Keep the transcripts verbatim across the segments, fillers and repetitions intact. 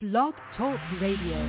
Blog Talk Radio.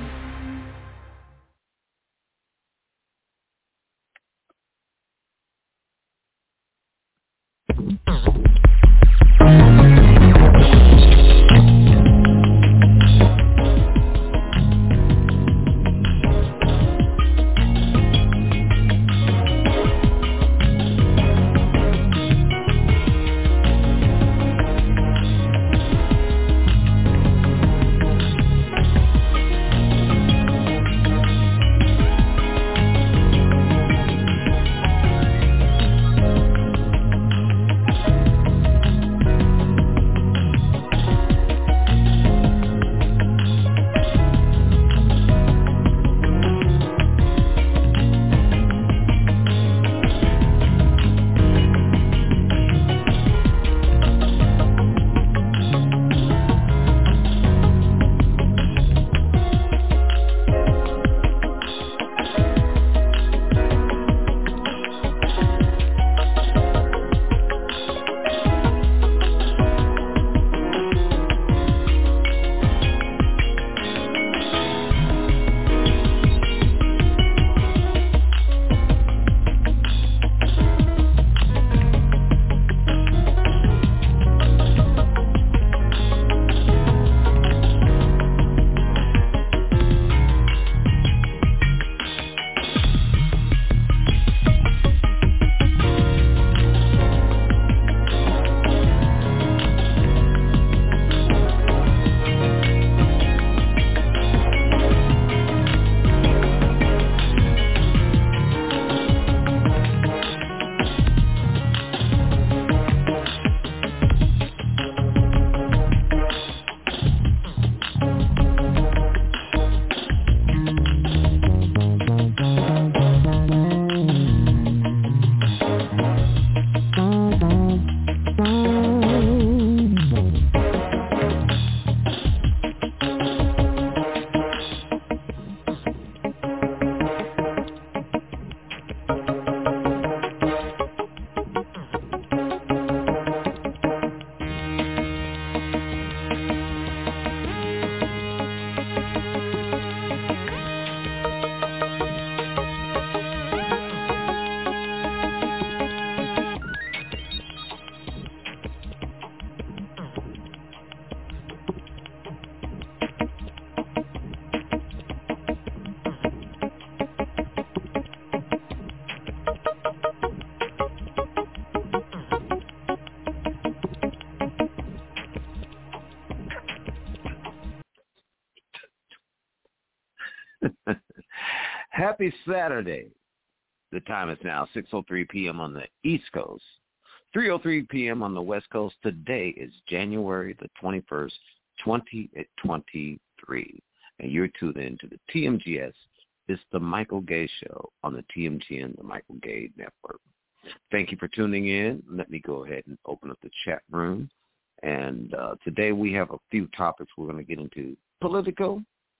Happy Saturday. The time is now six oh three p.m. on the East Coast, three oh three p.m. on the West Coast. Today is January the twenty-first, twenty twenty-three, and you're tuned in to the T M G S. It's the Michael Gay Show on the T M G N, the Michael Gay Network. Thank you for tuning in. Let me go ahead and open up the chat room. And uh, today we have a few topics we're going to get into. Political,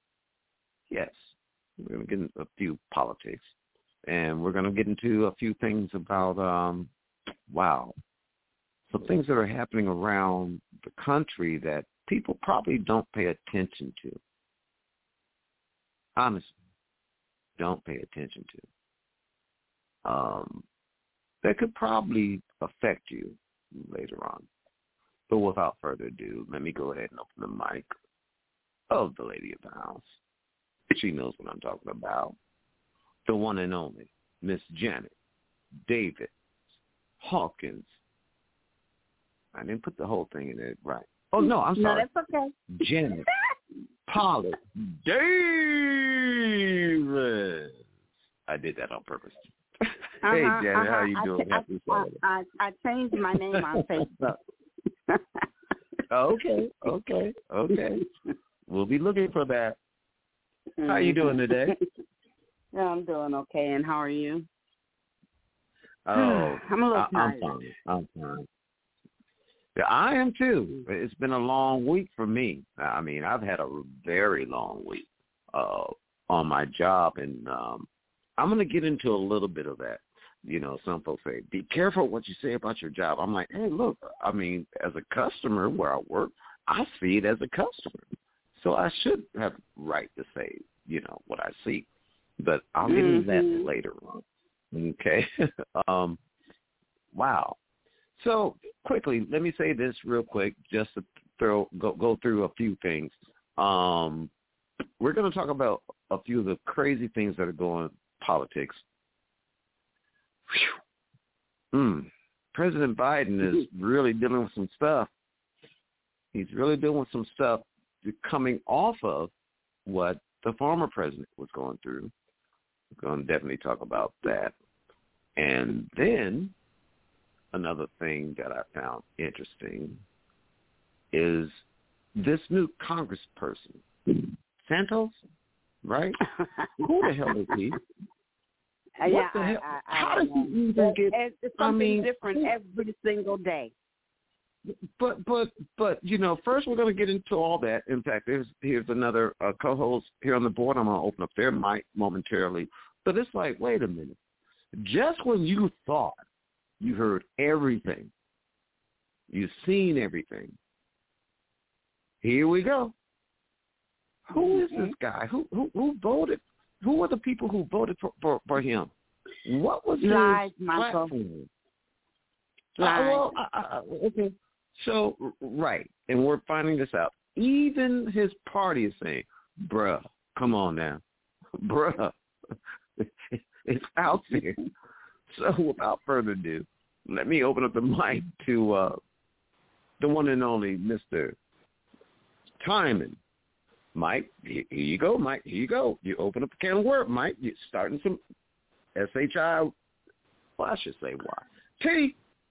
yes. We're going to get into a few politics, and we're going to get into a few things about, um, wow, some things that are happening around the country that people probably don't pay attention to. Honestly, don't pay attention to. Um, that could probably affect you later on. But without further ado, let me go ahead and open the mic of the lady of the house. She knows what I'm talking about. The one and only Miss Janet David Hawkins. I didn't put the whole thing in it right. Oh, no, I'm sorry. No, that's okay. Janet Pollock Davis. I did that on purpose. Uh-huh, hey, Janet, uh-huh. how you doing? I, Happy I, Saturday. I, I changed my name on Facebook. okay, okay, okay. We'll be looking for that. How are you doing today? Yeah, I'm doing okay. And how are you? Oh, I'm a little I, tired. I'm fine. I'm fine. Yeah, I am too. It's been a long week for me. I mean, I've had a very long week uh, on my job, and um, I'm going to get into a little bit of that. You know, some folks say, be careful what you say about your job. I'm like, hey, look, I mean, as a customer where I work, I see it as a customer. So I should have right to say, you know, what I see. But I'll get mm-hmm. into that later on. Okay. um, wow. So quickly, let me say this real quick, just to throw go, go through a few things. Um, we're going to talk about a few of the crazy things that are going on in politics. Mm. President Biden is really dealing with some stuff. He's really dealing with some stuff coming off of what the former president was going through. We're going to definitely talk about that. And then another thing that I found interesting is this new congressperson, Santos, right? Who the hell is he? What yeah, the hell? I, I, How I does he even get? It's something I mean, different every single day. But but but you know, first we're going to get into all that. In fact, there's here's another uh, co-host here on the board. I'm going to open up their mic momentarily. But it's like, wait a minute. Just when you thought you heard everything, you've seen everything, here we go. Who is this guy? Who who who voted? Who are the people who voted for, for, for him? What was his Lies, Michael. platform? Lies. Uh, well, uh, uh, okay. So, right, and we're finding this out. Even his party is saying, bruh, come on now. Bruh, it's out there. So without further ado, let me open up the mic to uh, the one and only Mister Timon. Mike, here you go, Mike. Here you go. You open up a can of worms, Mike. You're starting some S H I, well, I should say Y. T.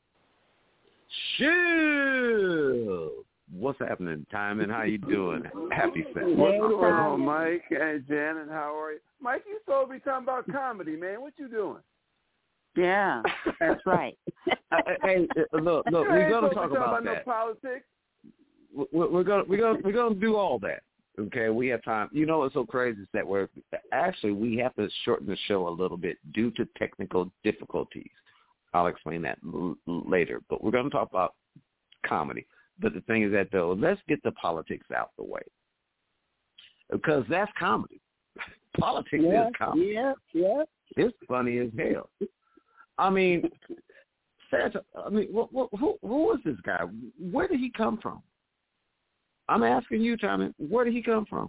Shoot. What's happening, Timon? How you doing? Happy Saturday. What's going on, Mike? Hey, Janet, how are you? Mike, you supposed to be talking about comedy, man. What you doing? Yeah, that's right. Hey, look, look, we're going to talk about, about that. No politics. We're, we're going, we're going, we're going to do all that. Okay, we have time. You know what's so crazy is that we're actually we have to shorten the show a little bit due to technical difficulties. I'll explain that l- later. But we're going to talk about comedy. But the thing is that, though, let's get the politics out the way. Because that's comedy. Politics yeah, is comedy. Yeah, yeah. It's funny as hell. I mean, Santa, I mean, wh- wh- who, who is this guy? Where did he come from? I'm asking you, Tommy, where did he come from?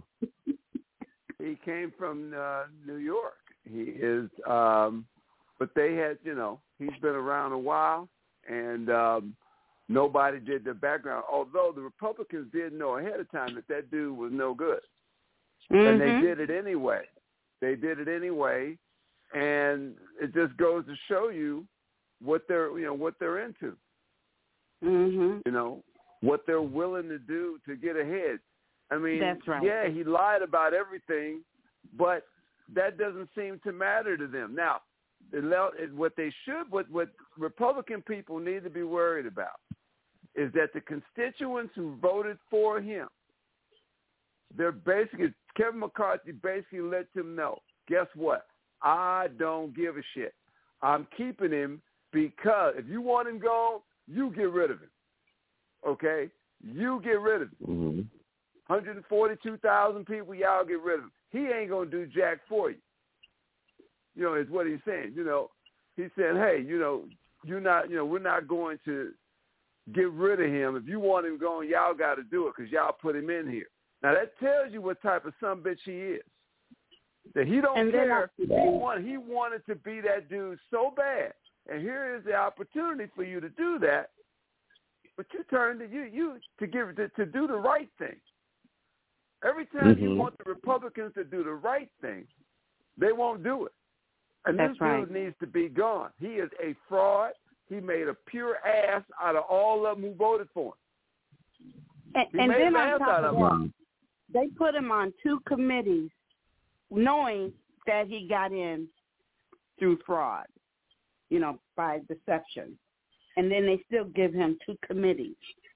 He came from uh, New York. He is, um, but they had, you know, he's been around a while, and um, nobody did the background, although the Republicans did know ahead of time that that dude was no good. Mm-hmm. And they did it anyway. They did it anyway, and it just goes to show you what they're, you know, what they're into. Mm-hmm. You know, what they're willing to do to get ahead. I mean, That's right. yeah, he lied about everything, but that doesn't seem to matter to them. Now, what they should, what, what Republican people need to be worried about is that the constituents who voted for him, they're basically, Kevin McCarthy basically let them know, guess what? I don't give a shit. I'm keeping him because if you want him gone, you get rid of him. Okay? You get rid of him. Mm-hmm. one hundred forty-two thousand people, y'all get rid of him. He ain't going to do jack for you. You know, is what he's saying. You know, he said, hey, you know, you're not, you know, we're not going to get rid of him. If you want him gone, y'all got to do it because y'all put him in here. Now, that tells you what type of sumbitch he is. That he don't And care. He, want, he wanted to be that dude so bad. And here is the opportunity for you to do that. But you turn to you you to give to, to do the right thing. Every time mm-hmm. you want the Republicans to do the right thing, they won't do it. And That's this right. dude needs to be gone. He is a fraud. He made a pure ass out of all of them who voted for him. And, He and made then an on ass top out of of that, him. they put him on two committees knowing that he got in through fraud, you know, by deception. And then they still give him two committees.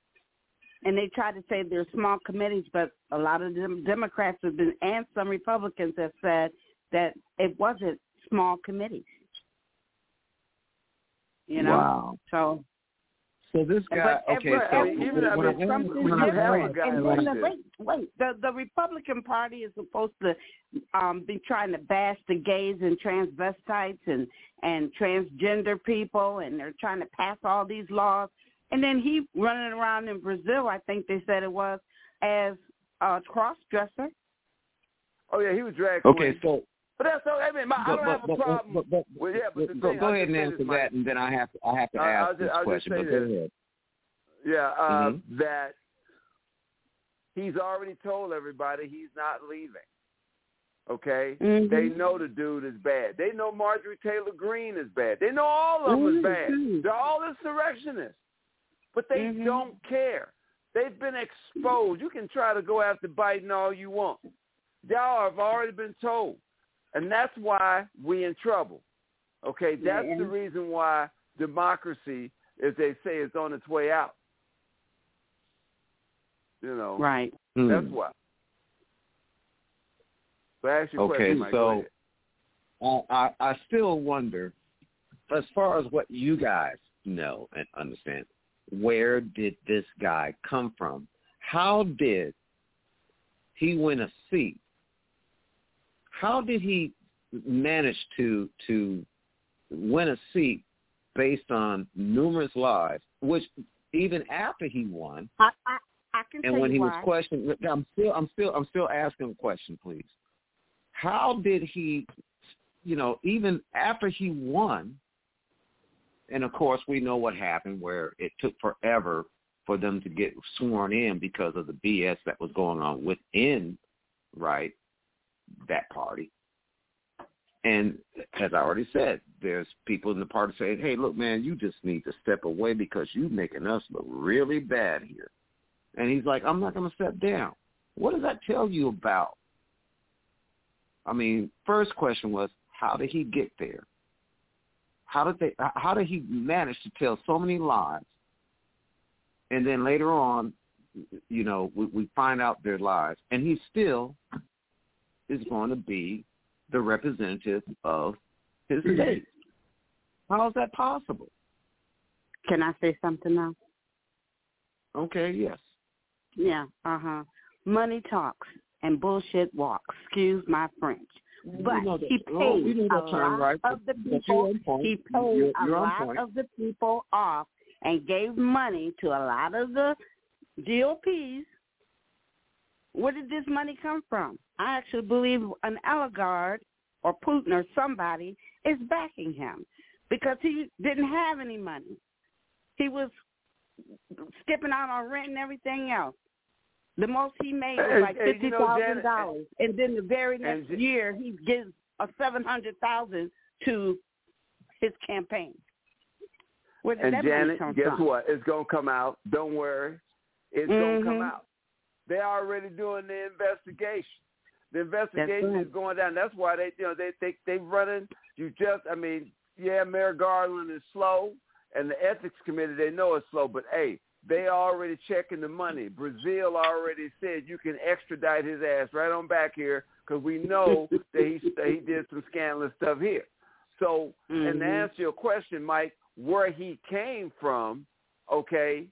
And they try to say they're small committees, but a lot of them Democrats have been, and some Republicans have said that it wasn't small committees. You know? Wow. So So this guy, But okay, ever- so ever- even, I when mean, I- something when I- different. guy And like then the, this. wait, wait. The the Republican Party is supposed to um, be trying to bash the gays and transvestites and and transgender people, and they're trying to pass all these laws. And then he running around in Brazil, I think they said it was, as a cross-dresser. Oh yeah, he was drag Okay, queen. so But that's okay. I mean, my, I don't have a problem. But, but, well, yeah, but the go, thing, go I'll ahead and just say answer this, that, Mike. and then I have to I have to I- ask I'll this just- I'll just question. say But go this. ahead. Yeah, uh, Mhm. that he's already told everybody he's not leaving. Okay? Mhm. They know the dude is bad. They know Marjorie Taylor Greene is bad. They know all of them is bad. Mhm. They're all insurrectionists. But they Mhm. don't care. They've been exposed. You can try to go after Biden all you want. Y'all have already been told. And that's why we in trouble. Okay? That's Yeah. the reason why democracy, as they say, is on its way out. You know, Right. that's Hmm. why. So ask your Okay, question, Mike. Go so ahead. I, I I still wonder, as far as what you guys know and understand, where did this guy come from? How did he win a seat? How did he manage to to win a seat based on numerous lies, which even after he won, I, I, I can and tell when you he why. was questioned, I'm still I'm still I'm still asking a question, please. How did he, you know, even after he won, and of course we know what happened, where it took forever for them to get sworn in because of the B S that was going on within, right, that party. And as I already said, there's people in the party saying, hey, look, man, you just need to step away because you're making us look really bad here. And he's like, I'm not going to step down. What does that tell you about? I mean, first question was, how did he get there? How did they? How did he manage to tell so many lies? And then later on, you know, we, we find out their lies, and he still is going to be the representative of his state. How is that possible? Can I say something now? Okay, yes. Yeah, uh-huh. Money talks and bullshit walks. Excuse my French. But We know that- he oh, we paid know a that term, lot right? of the But you're people. on point. He paid You're- a you're on lot point. of the people off and gave money to a lot of the G O Ps. Where did this money come from? I actually believe an oligarch or Putin or somebody is backing him because he didn't have any money. He was skipping out on rent and everything else. The most he made was And- like and, you fifty know, thousand Janet, dollars, and then the very next and- year he gives a seven hundred thousand to his campaign. Where did And that money Janet, come guess from? what? It's going to come out. Don't worry. It's Mhm. going to come out. They're already doing the investigation. The investigation right. is going down. That's why they, you know, they they they running. You just, I mean, yeah, Mayor Garland is slow, and the ethics committee, they know it's slow, but hey, they already checking the money. Brazil already said you can extradite his ass right on back here because we know that he that he did some scandalous stuff here. So, Mm-hmm. and to answer your question, Mike, where he came from, okay,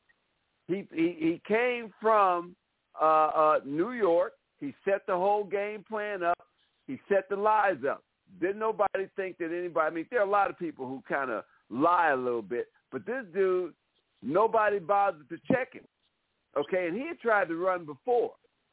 he he, he came from uh, uh, New York. He set the whole game plan up. He set the lies up. Didn't nobody think that anybody, I mean, there are a lot of people who kind of lie a little bit, but this dude, nobody bothered to check him, okay? And he had tried to run before.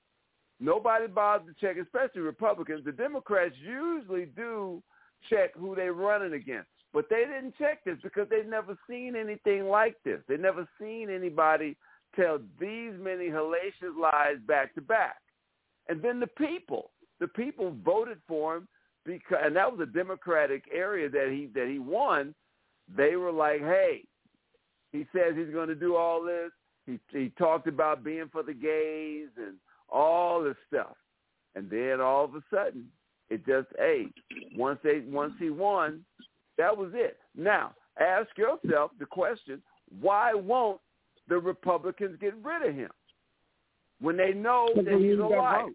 Nobody bothered to check, especially Republicans. The Democrats usually do check who they're running against, but they didn't check this because they've never seen anything like this. They've never seen anybody tell these many hellacious lies back to back. And then the people, the people voted for him because, and that was a Democratic area that he that he won. They were like, hey, he says he's going to do all this. He he talked about being for the gays and all this stuff. And then all of a sudden, it just, hey, once they once he won, that was it. Now, ask yourself the question, why won't the Republicans get rid of him when they know that he's a liar?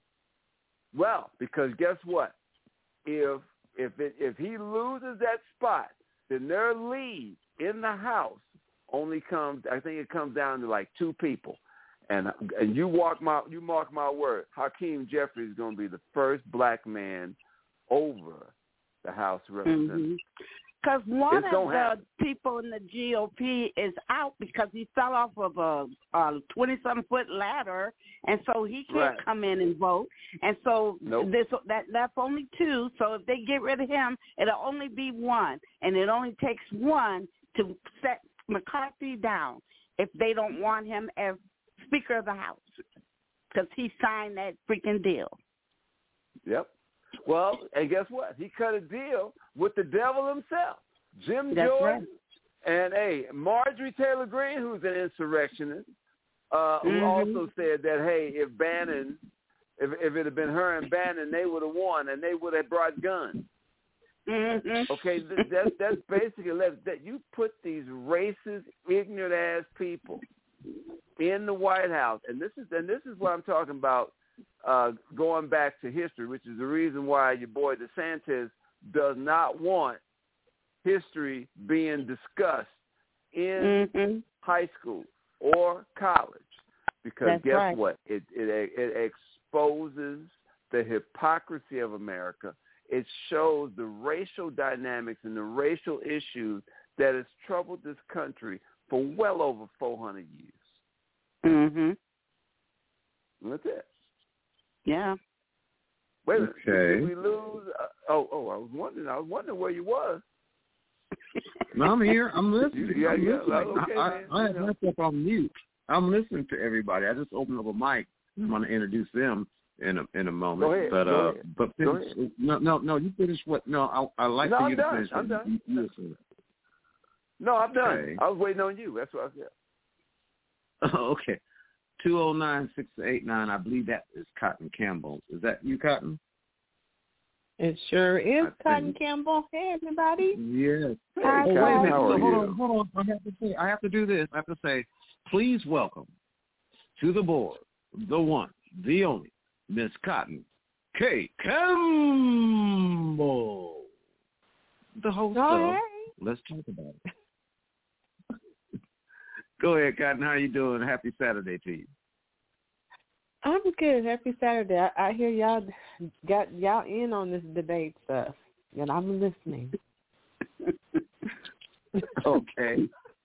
Well, because guess what? If if it, if he loses that spot, then their lead in the House only comes, I think it comes down to like two people. And and you walk my you mark my word, Hakeem Jeffries is going to be the first black man over the House of Representatives. Because mm-hmm. one it's of the happen. people in the G O P is out because he fell off of a, a twenty-something foot ladder, and so he can't right. come in and vote. And so nope. this that left only two. So if they get rid of him, it'll only be one, and it only takes one to set McCarthy down if they don't want him as Speaker of the House, because he signed that freaking deal. Yep. Well, and guess what? He cut a deal with the devil himself, Jim That's Jordan, right. and hey, Marjorie Taylor Greene, who's an insurrectionist, uh, mm-hmm. who also said that hey, if Bannon, if if it had been her and Bannon, they would have won, and they would have brought guns. Mm-hmm. Okay, that's that's basically that you put these racist, ignorant ass people in the White House, and this is and this is what I'm talking about. Uh, going back to history, which is the reason why your boy DeSantis does not want history being discussed in mm-hmm. high school or college, because That's guess right. what? It, it it exposes the hypocrisy of America. It shows the racial dynamics and the racial issues that has troubled this country for well over four hundred years. Mm-hmm. That's it. Yeah. Wait a minute. Okay. Did we lose? Uh, oh, oh, I was wondering. I was wondering where you was. No, I'm here. I'm listening. Yeah, I'm yeah. listening. Okay, I, man. I, I have myself on mute. I'm listening to everybody. I just opened up a mic. I'm going to introduce them in a in a moment. Go ahead. But Go uh, ahead. but Go finish, ahead. no, no, no. You finish what? No, I I like No, for I'm you to done. finish. I'm what done. You, you were saying. No, I'm done. Okay. I was waiting on you. That's what I said. Okay. two oh nine, six eight nine, I believe that is Cotton Campbell. Is that you, Cotton? It sure is I Cotton think- Cotton Campbell. Hey, everybody. Yes. Hey, Oh, wait a Cotton, minute. how So are hold you? on, hold on. I have to say, I have to do this. I have to say, please welcome to the board, the one, the only, Miss Cotton K. Campbell, the host Oh, of hey. Let's Talk About It. Go ahead, Cotton. How you doing? Happy Saturday to you. I'm good. Happy Saturday. I, I hear y'all got y'all in on this debate stuff, and I'm listening. Okay.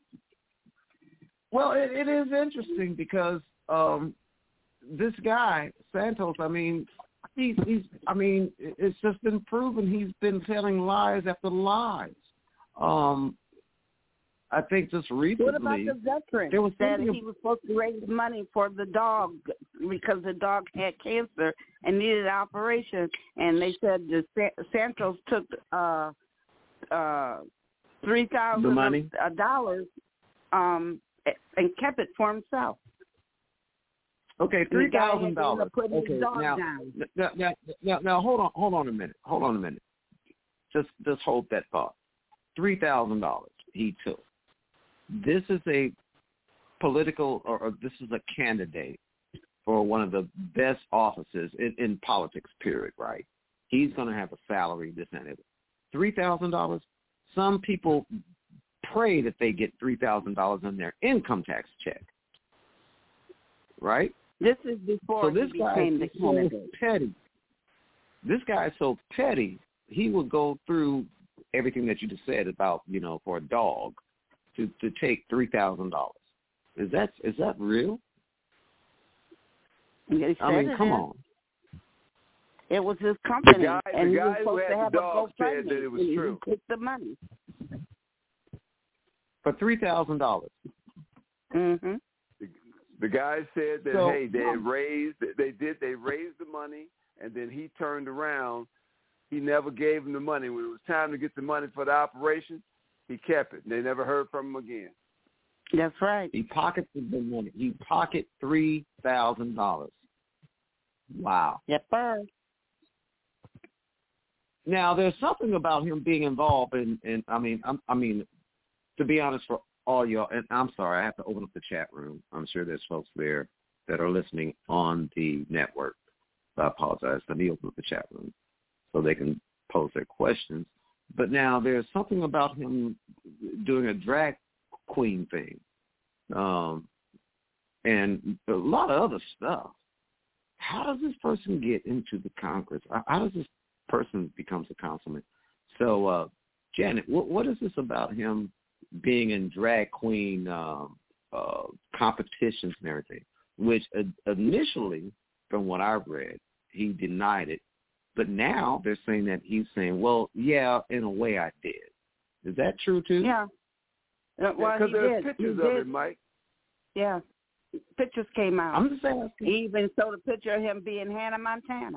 Well, it, it is interesting because um, this guy Santos, I mean, he's he's. I mean, it's just been proven he's been telling lies after lies. Um, I think just recently. What about the veteran there was that something- he was supposed to raise money for the dog because the dog had cancer and needed an operation, and they said the Sa- Santos took uh, uh, three thousand The money? dollars um, and kept it for himself. Okay, three thousand dollars. Okay, now, now, now, now, now, now, hold on, hold on a minute, hold on a minute. Just, just hold that thought. Three thousand dollars he took. This is a political, or, or this is a candidate for one of the best offices in, in politics. Period. Right? He's going to have a salary. This and that. Three thousand dollars. Some people pray that they get three thousand dollars in their income tax check. Right? This is before so this he guy became is the so candidate. petty. This guy is so petty. He would go through everything that you just said about, you know, for a dog to, to take three thousand dollars. Is that is that real? He I mean, said come it is. on. It was his company, The guy- and the he guy was who supposed had to the have a dog said GoFundMe, that it was and he true. took the money. For three thousand dollars. Mm-hmm. The guy said that So- hey, they had raised, they did, they raised the money, and then he turned around. He never gave him the money. When it was time to get the money for the operation, he kept it. They never heard from him again. That's right. He pocketed the money. He pocketed three thousand dollars. Wow. Yes, sir. Now, there's something about him being involved in, in I mean, I'm, I mean, to be honest, for all y'all, and I'm sorry, I have to open up the chat room. I'm sure there's folks there that are listening on the network. So I apologize. Let me open up the chat room so they can pose their questions. But now there's something about him doing a drag queen thing, um, and a lot of other stuff. How does this person get into the Congress? How does this person becomes a councilman? So, uh, Janet, what, what is this about him being in drag queen um, uh, competitions and everything? Which uh, initially, from what I've read, he denied it. But now they're saying that he's saying, well, yeah, in a way I did. Is that true, too? Yeah. Uh, well, Because he there's did. pictures he of did. it, Mike. Yeah. Pictures came out. I'm just asking. He even showed a picture of him being Hannah Montana.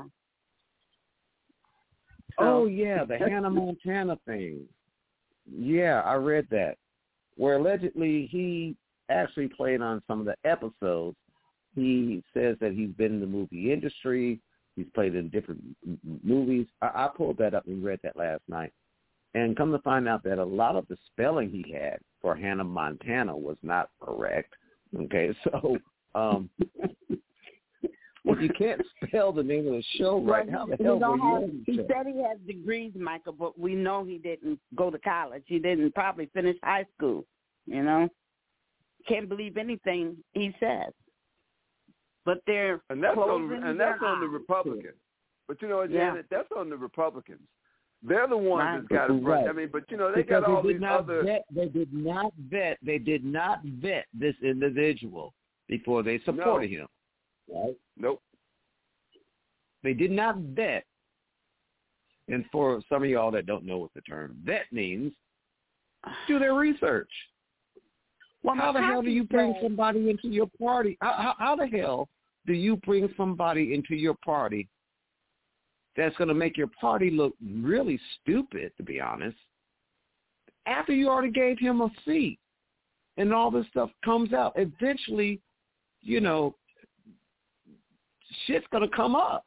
So. Oh, yeah, the Hannah Montana thing. Yeah, I read that, where allegedly he actually played on some of the episodes. He says that he's been in the movie industry. He's played in different m- movies. I, I pulled that up and read that last night. And come to find out that a lot of the spelling he had for Hannah Montana was not correct. Okay, so um, if you can't spell the name of the show right, how the He hell don't were you have- on the He show? said he has degrees, Michael, but we know he didn't go to college. He didn't probably finish high school, you know. Can't believe anything he says. But they're And that's closing on and their that's on the eyes. Republicans. But you know what, Yeah. Janet, that's on the Republicans. They're the ones Right. that's got it. Right. I mean, but you know, they Because got all they these did not other. vet, they did not vet. They did not vet this individual before they supported him. Right? Nope. They did not vet. And for some of y'all that don't know what the term vet means, do their research. Well, How the hell do you bring said- somebody into your party? How, how, how the hell do you bring somebody into your party that's going to make your party look really stupid, to be honest, after you already gave him a seat and all this stuff comes out? Eventually, you know, shit's going to come up.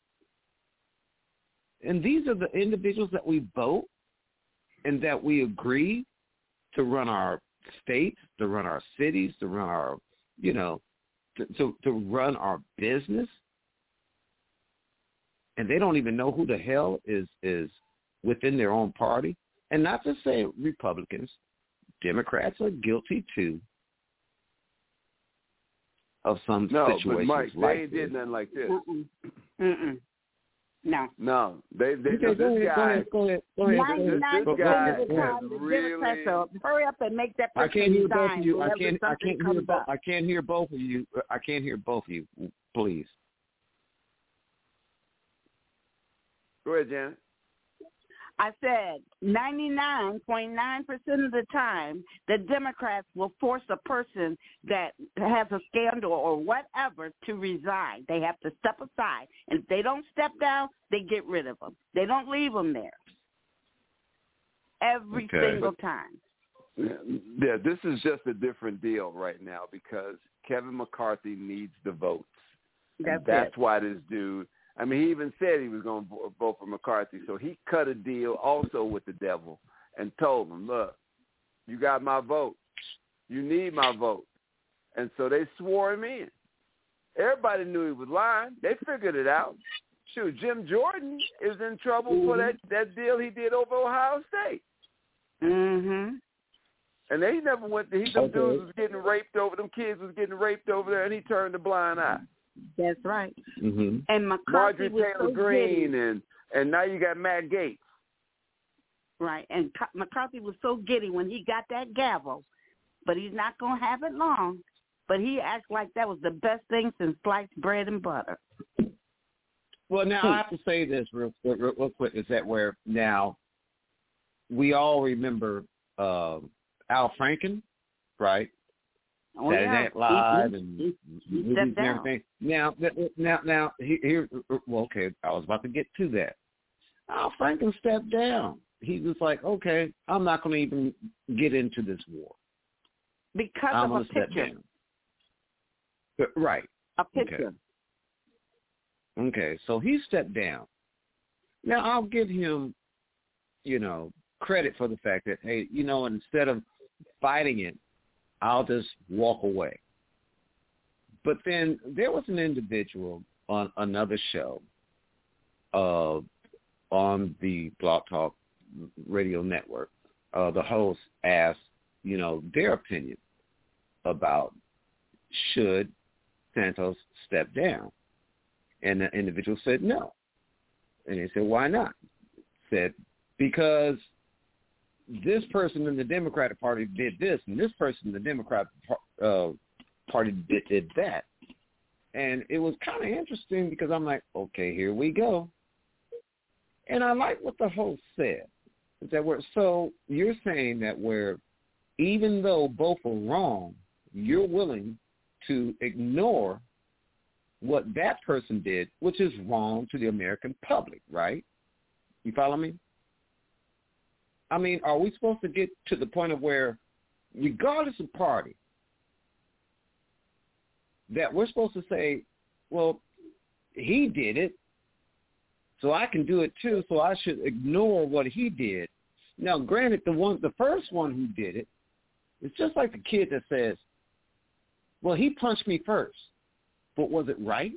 And these are the individuals that we vote and that we agree to run our states, to run our cities, to run our, you know, to, to, to run our business. And they don't even know who the hell is, is within their own party. And not to say Republicans, Democrats are guilty too of some No, situations but Mike, like they ain't this. did nothing like this. Mm-mm. Mm-mm. No. No, they they Okay, no, go this ahead, guy. go ahead, go ahead, go ahead. ninety-nine This percent guy of the has time, the really- Democrats are hurry up and make that I person can't hear both resign of you. I whenever can't. I something can't hear comes both. up. I can't hear both of you. I can't hear both of you. Please. Go ahead, Janet. I said ninety-nine point nine percent of the time, the Democrats will force a person that has a scandal or whatever to resign. They have to step aside. And if they don't step down, they get rid of them. They don't leave them there. Every Okay. single time. Yeah, this is just a different deal right now because Kevin McCarthy needs the votes. That's, And that's it. why this dude, I mean, he even said he was going to vote for McCarthy. So he cut a deal also with the devil and told him, look, you got my vote. You need my vote. And so they swore him in. Everybody knew he was lying. They figured it out. Shoot, Jim Jordan is in trouble mm-hmm. for that, that deal he did over Ohio State. Mm-hmm. And they never went. To, he some Okay. dudes was getting raped over. Them kids was getting raped over there, and he turned a blind eye. That's right. Mm-hmm. And McCarthy Marjorie was Taylor so Greene, giddy. and and now you got Matt Gaetz. Right. And McCarthy was so giddy when he got that gavel, but he's not going to have it long. But he acts like that was the best thing since sliced bread and butter. Well, now I have to say this real, real, real quick. Is that where now we all remember uh, Al Franken, right? Oh, Saturday yeah. Night Live he, and he, he movies stepped and down. everything. Now, now, now, here. Well, okay, I was about to get to that. Al Franken stepped down. He was like, okay, I'm not going to even get into this war. Because I'm of a going to step picture. down. But, right. A picture. Okay. okay, so he stepped down. Now, I'll give him, you know, credit for the fact that, hey, you know, instead of fighting it, I'll just walk away. But then there was an individual on another show uh, on the Blog Talk Radio Network. Uh, the host asked you know, their opinion about should Santos step down. And the individual said no. And they said, why not? Said, because this person in the Democratic Party did this, and this person in the Democratic uh, Party did, did that. And it was kind of interesting because I'm like, okay, here we go. And I like what the host said. Is that we're, so you're saying that where even though both are wrong, you're willing to ignore what that person did, which is wrong to the American public, right? You follow me? I mean, are we supposed to get to the point of where, regardless of party, that we're supposed to say, well, he did it, so I can do it too, so I should ignore what he did. Now, granted, the one, the first one who did it, it's just like the kid that says, well, he punched me first, but was it right?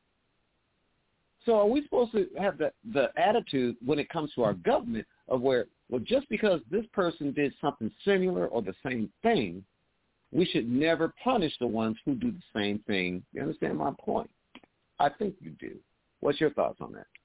So are we supposed to have the, the attitude when it comes to our government of where, well, just because this person did something similar or the same thing, we should never punish the ones who do the same thing? You understand my point? I think you do. What's your thoughts on that?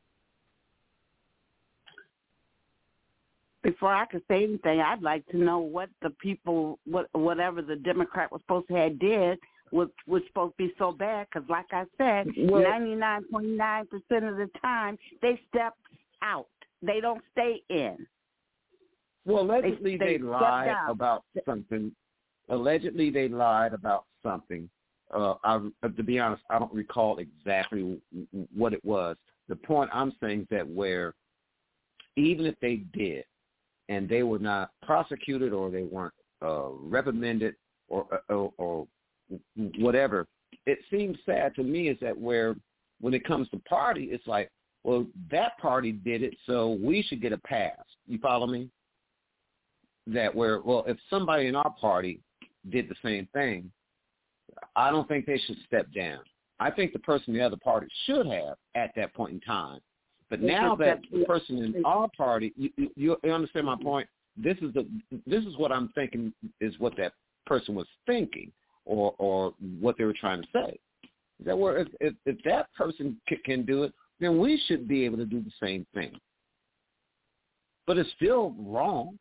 Before I could say anything, I'd like to know what the people, what whatever the Democrat was supposed to have did was, was supposed to be so bad. Because like I said, well, ninety-nine point nine percent of the time, they step out. They don't stay in. Well, allegedly they, they, they lied about something. Allegedly they lied about something. Uh, I, to be honest, I don't recall exactly what it was. The point I'm saying is that where even if they did, and they were not prosecuted or they weren't uh, reprimanded or, or or whatever, it seems sad to me is that where when it comes to party, it's like, well, that party did it, so we should get a pass. You follow me? That where, well, if somebody in our party did the same thing, I don't think they should step down. I think the person in the other party should have at that point in time. But now that the person in our party, you, you, you understand my point? This is the this is what I'm thinking is what that person was thinking, or or what they were trying to say. Is that where if, if, if that person can, can do it, then we should be able to do the same thing. But it's still wrong.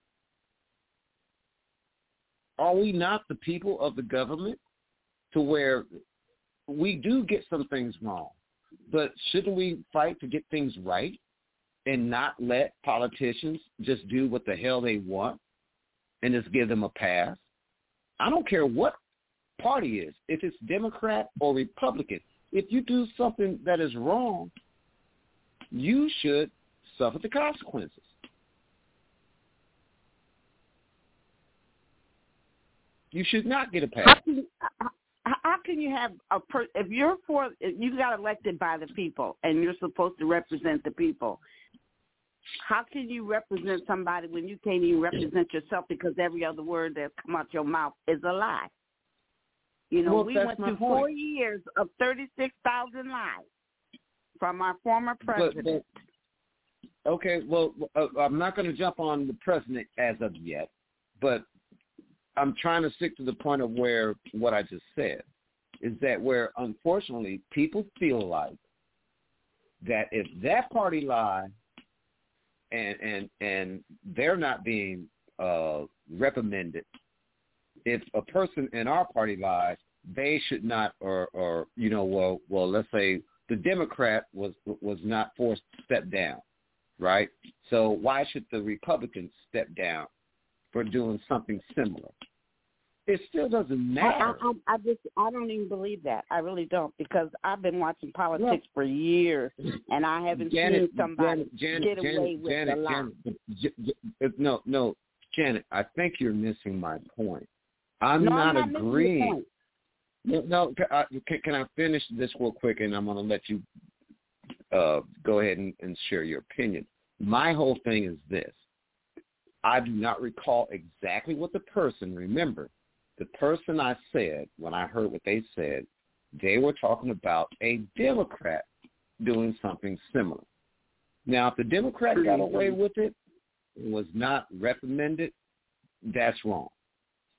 Are we not the people of the government to where we do get some things wrong? But shouldn't we fight to get things right and not let politicians just do what the hell they want and just give them a pass? I don't care what party is, if it's Democrat or Republican. If you do something that is wrong, you should suffer the consequences. You should not get a pass. How can, how, how can you have a per, if you're for if you got elected by the people and you're supposed to represent the people? How can you represent somebody when you can't even represent yourself because every other word that come out your mouth is a lie? You know, well, we went through point. four years of thirty-six thousand lies from our former president. But, but, okay, well, uh, I'm not going to jump on the president as of yet, but I'm trying to stick to the point of where what I just said is that where, unfortunately, people feel like that if that party lied and and and they're not being uh, reprimanded, if a person in our party lies, they should not, or or you know, well, well, let's say the Democrat was was not forced to step down, right? So why should the Republicans step down for doing something similar? It still doesn't matter. I, I, I just I don't even believe that. I really don't, because I've been watching politics no. for years, and I haven't Janet, seen somebody Janet, get Janet, away with Janet, a lie. Janet, no, no, Janet, I think you're missing my point. I'm no, not, I'm not agreeing. No, no I, can, can I finish this real quick, and I'm going to let you uh, go ahead and, and share your opinion. My whole thing is this. I do not recall exactly what the person, remember, the person I said, when I heard what they said, they were talking about a Democrat doing something similar. Now, if the Democrat got away with it and was not reprimanded, that's wrong.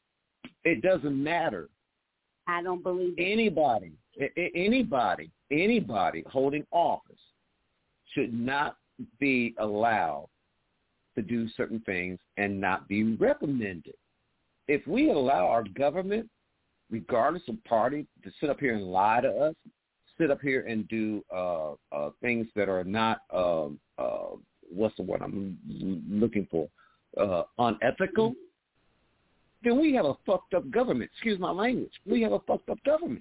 It doesn't matter. I don't believe it. Anybody, anybody, anybody holding office should not be allowed to do certain things and not be reprimanded. If we allow our government, regardless of party, to sit up here and lie to us, sit up here and do uh, uh, things that are not, uh, uh, what's the word I'm looking for, uh, unethical, then we have a fucked up government. Excuse my language. We have a fucked up government.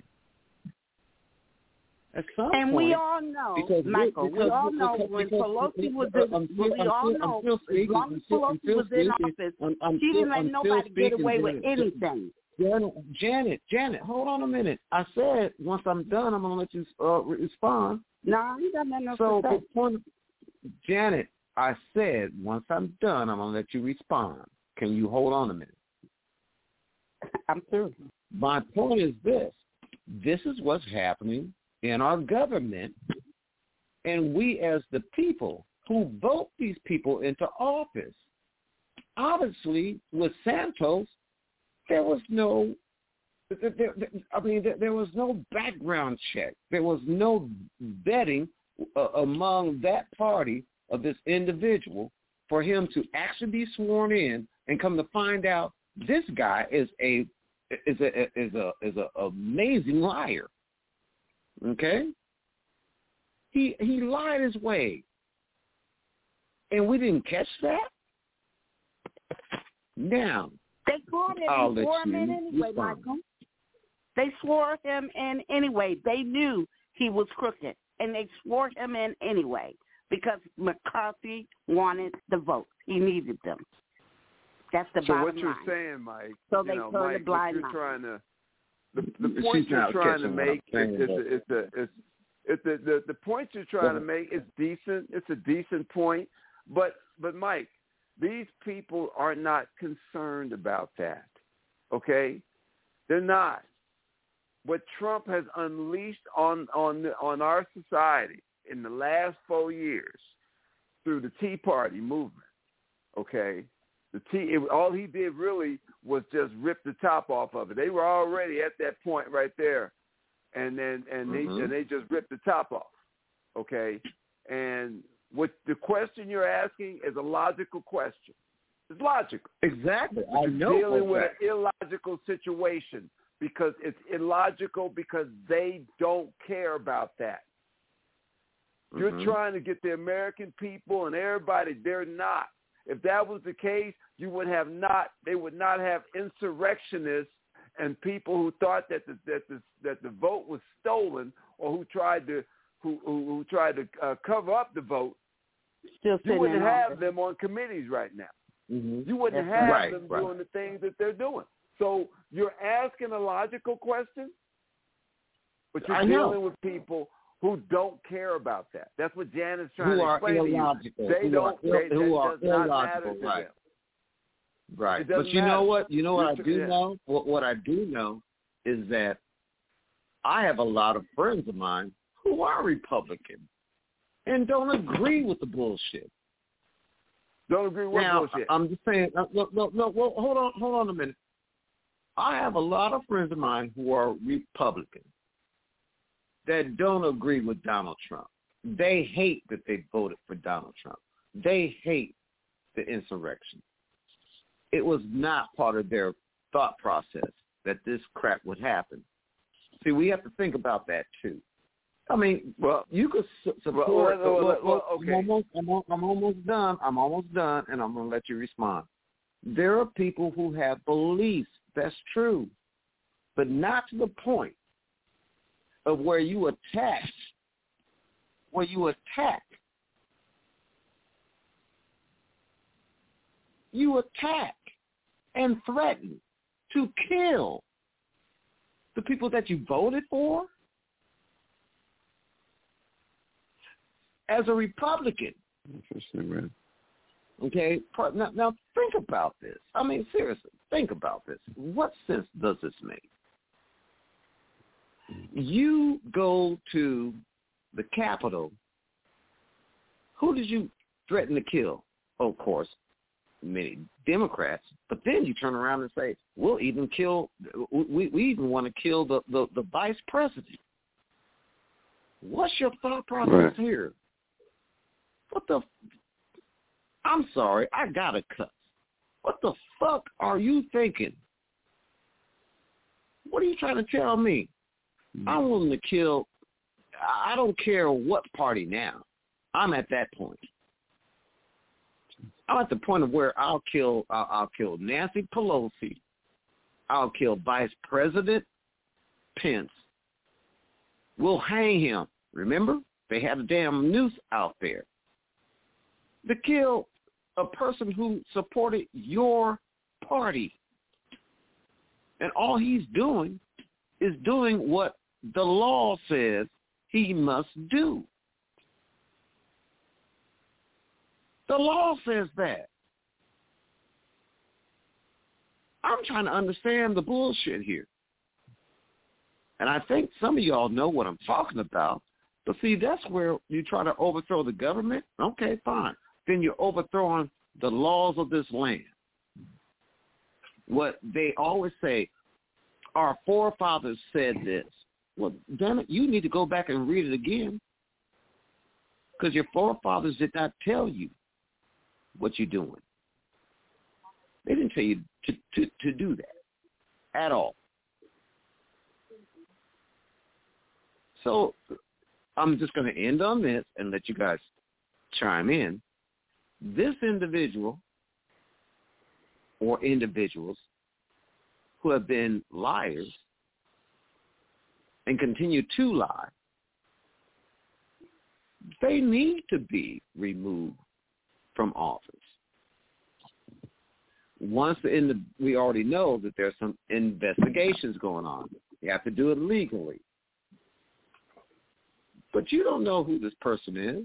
At some and point, we all know, because Michael, because, we all because, know because, when because, Pelosi was uh, in, I'm still, we I'm all still, know, I'm still speaking, as long I'm as still, I'm Pelosi still was in speaking, office, I'm, I'm she still, didn't let I'm nobody still get speaking, away with Janet. anything. Janet, Janet, Janet, hold on a minute. I said once I'm done, I'm going to let you uh, respond. No, I ain't got nothing else So, to say. the point, Janet, I said once I'm done, I'm going to let you respond. Can you hold on a minute? I'm through. My point is this. This is what's happening in our government, and we as the people who vote these people into office. Obviously, with Santos, there was no, there, there, I mean, there, there was no background check. There was no vetting uh, among that party of this individual for him to actually be sworn in and come to find out this guy is a is a is a is a amazing liar. Okay, he he lied his way, and we didn't catch that. Now They swore him, I'll they swore let him in you anyway, respond. Michael. They swore him in anyway. They knew he was crooked, and they swore him in anyway because McCarthy wanted the votes. He needed them. That's the so bottom what you're line. saying, Mike, So you they know, turned a Mike, blind what you're eye. trying to, the, the point She's you're not trying to catching what make I'm is, saying, is, is, is, is, is the, the, the point you're trying to make is decent. It's a decent point. But, but Mike, these people are not concerned about that, okay? They're not. What Trump has unleashed on, on, on our society in the last four years through the Tea Party movement, okay, the Tea, it, all he did really was just rip the top off of it. They were already at that point right there, and then and they Mm-hmm. and they just ripped the top off, okay. And what the question you're asking is a logical question. It's logical. Exactly. But I you're know dealing with that. an illogical situation because it's illogical because they don't care about that. You're Mhm. trying to get the American people and everybody. They're not. If that was the case, you would have not. They would not have insurrectionists and people who thought that the that the that the vote was stolen or who tried to who who, who tried to uh, cover up the vote. Still You sitting wouldn't in have office. them on committees right now. Mhm. You wouldn't That's have right. them Right. doing the things that they're doing. So you're asking a logical question, but you're I know. dealing with people who don't care about that. That's what Janet's trying Who to are explain to you. illogical. They who don't. Are, They, who that are does not matter illogical. to Right. them. Right. It But doesn't you know matter. what? You know what I You're- do yeah. know? What, what I do know is that I have a lot of friends of mine who are Republican and don't agree with the bullshit. Don't agree with Now, bullshit. I'm just saying, uh, look, look, look, well, hold on, hold on a minute. I have a lot of friends of mine who are Republican that don't agree with Donald Trump. They hate that they voted for Donald Trump. They hate the insurrection. It was not part of their thought process that this crap would happen. See, we have to think about that too. I mean, well, you could su- support. well, well, well, look, well, look, okay. I'm almost, I'm, al- I'm almost done. I'm almost done, and I'm going to let you respond. There are people who have beliefs. That's true, but not to the point of where you attack, where you attack. You attack and threaten to kill the people that you voted for. As a Republican, interesting, man. okay, now, now think about this. I mean, seriously, think about this. What sense does this make? You go to the Capitol. Who did you threaten to kill? Oh, of course, many Democrats, but then you turn around and say, we'll even kill, we, we even want to kill the, the, the vice president. What's your thought process right. here? What the, I'm sorry, I got to cuss. What the fuck are you thinking? What are you trying to tell me? Mm-hmm. I'm willing to kill, I don't care what party now. I'm at that point. I'm at the point of where I'll kill, I'll, I'll kill Nancy Pelosi. I'll kill Vice President Pence. We'll hang him. Remember, they had a damn noose out there to kill a person who supported your party. And all he's doing is doing what the law says he must do. The law says that. I'm trying to understand the bullshit here. And I think some of y'all know what I'm talking about. But see, that's where you try to overthrow the government. Okay, fine. Then you're overthrowing the laws of this land. What they always say, our forefathers said this. Well, damn it, you need to go back and read it again. Because your forefathers did not tell you what you're doing. They didn't tell you to, to, to do that at all. So I'm just going to end on this and let you guys chime in. This individual or individuals who have been liars and continue to lie, they need to be removed from office. Once in the, we already know that there's some investigations going on. You have to do it legally. But you don't know who this person is.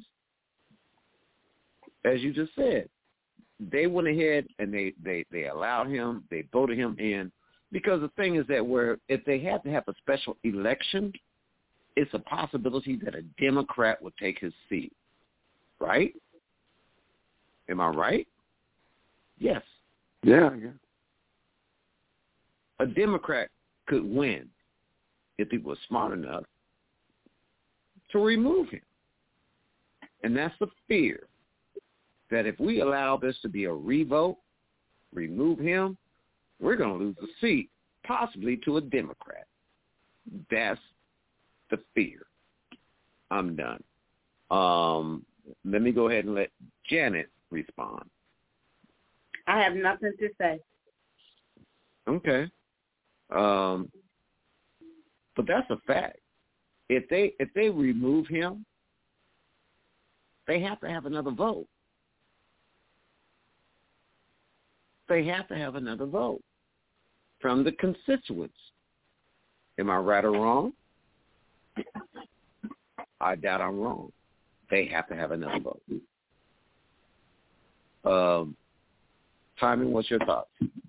As you just said, they went ahead and they, they, they allowed him, they voted him in, because the thing is that where if they had to have a special election, it's a possibility that a Democrat would take his seat, right? Am I right? Yes. Yeah, yeah. A Democrat could win if he was smart enough to remove him. And that's the fear, that if we allow this to be a revote, remove him, we're going to lose the seat, possibly to a Democrat. That's the fear. I'm done. Um, let me go ahead and let Janet respond. I have nothing to say. Okay. Um, but that's a fact. If they if they remove him, they have to have another vote. They have to have another vote from the constituents. Am I right or wrong? I doubt I'm wrong. They have to have another vote. Um, Timon, what's your thoughts?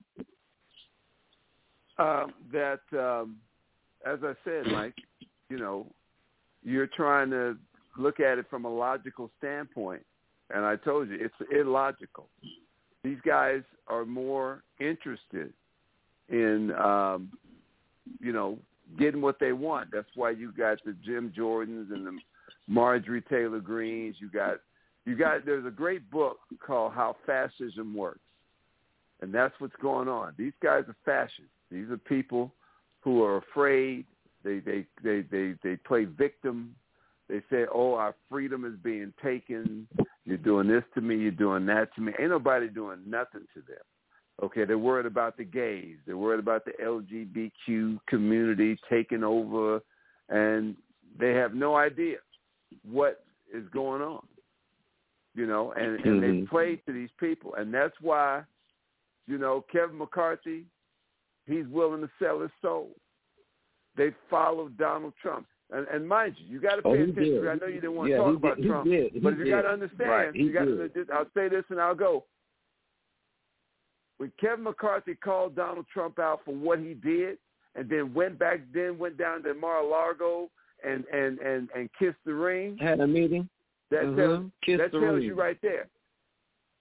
Uh, that, um, as I said, Mike, you know, you're trying to look at it from a logical standpoint, and I told you it's illogical. These guys are more interested in, um, you know, getting what they want. That's why you got the Jim Jordans and the Marjorie Taylor Greens. You got, you got. There's a great book called How Fascism Works, and that's what's going on. These guys are fascists. These are people who are afraid. They they they they, they play victim. They say, "Oh, our freedom is being taken. You're doing this to me. You're doing that to me." Ain't nobody doing nothing to them. Okay, they're worried about the gays. They're worried about the L G B T Q community taking over, and they have no idea what is going on. You know, and, and mm-hmm. they play to these people, and that's why, you know, Kevin McCarthy, he's willing to sell his soul. They followed Donald Trump. And, and mind you, you got to pay oh, attention. Did. I know you didn't want yeah, to talk he about did. Trump, he did. He but you got to understand, right. you got did. to, I'll say this and I'll go. When Kevin McCarthy called Donald Trump out for what he did and then went back, then went down to Mar-a-Lago and, and, and, and kissed the ring. Had a meeting. That mm-hmm. tells, Kissed that the tells ring. you right there.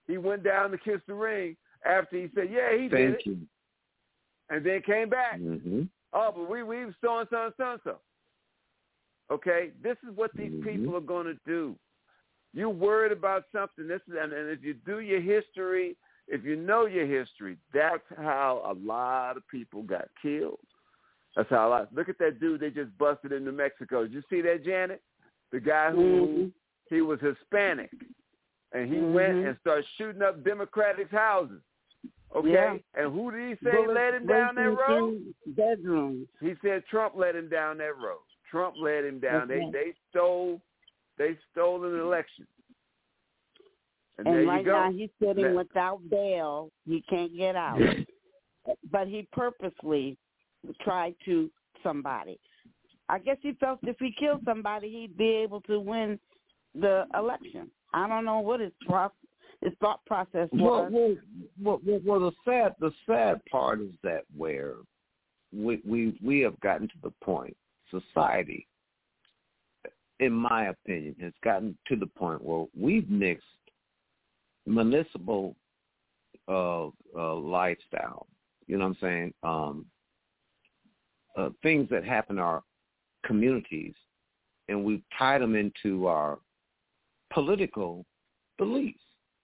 He went down to kiss the ring after he said, yeah, he Thank did it. you. And then came back. Mm-hmm. Oh, but we, we so-and-so and so-and-so. Okay? This is what these mm-hmm. people are going to do. You're worried about something. This is, and, and if you do your history, if you know your history, that's how a lot of people got killed. That's how a lot. Look at that dude they just busted in New Mexico. Did you see that, Janet? The guy who mm-hmm. he was Hispanic, and he mm-hmm. went and started shooting up Democrats' houses. Okay, yeah. and who did he say Bullets led him down that road? Bedrooms. He said Trump led him down that road. Trump led him down. That's they right. they stole they stole an election. And, And there right you go. now he's sitting That, without bail. He can't get out. But he purposely tried to somebody. I guess he felt if he killed somebody, he'd be able to win the election. I don't know what his pro- his thought process was. Well, well, well, well, the sad the sad part is that where we we we have gotten to the point, society, in my opinion, has gotten to the point where we've mixed municipal uh, uh, lifestyle. You know what I'm saying? Um, uh, things that happen in our communities, and we've tied them into our political beliefs.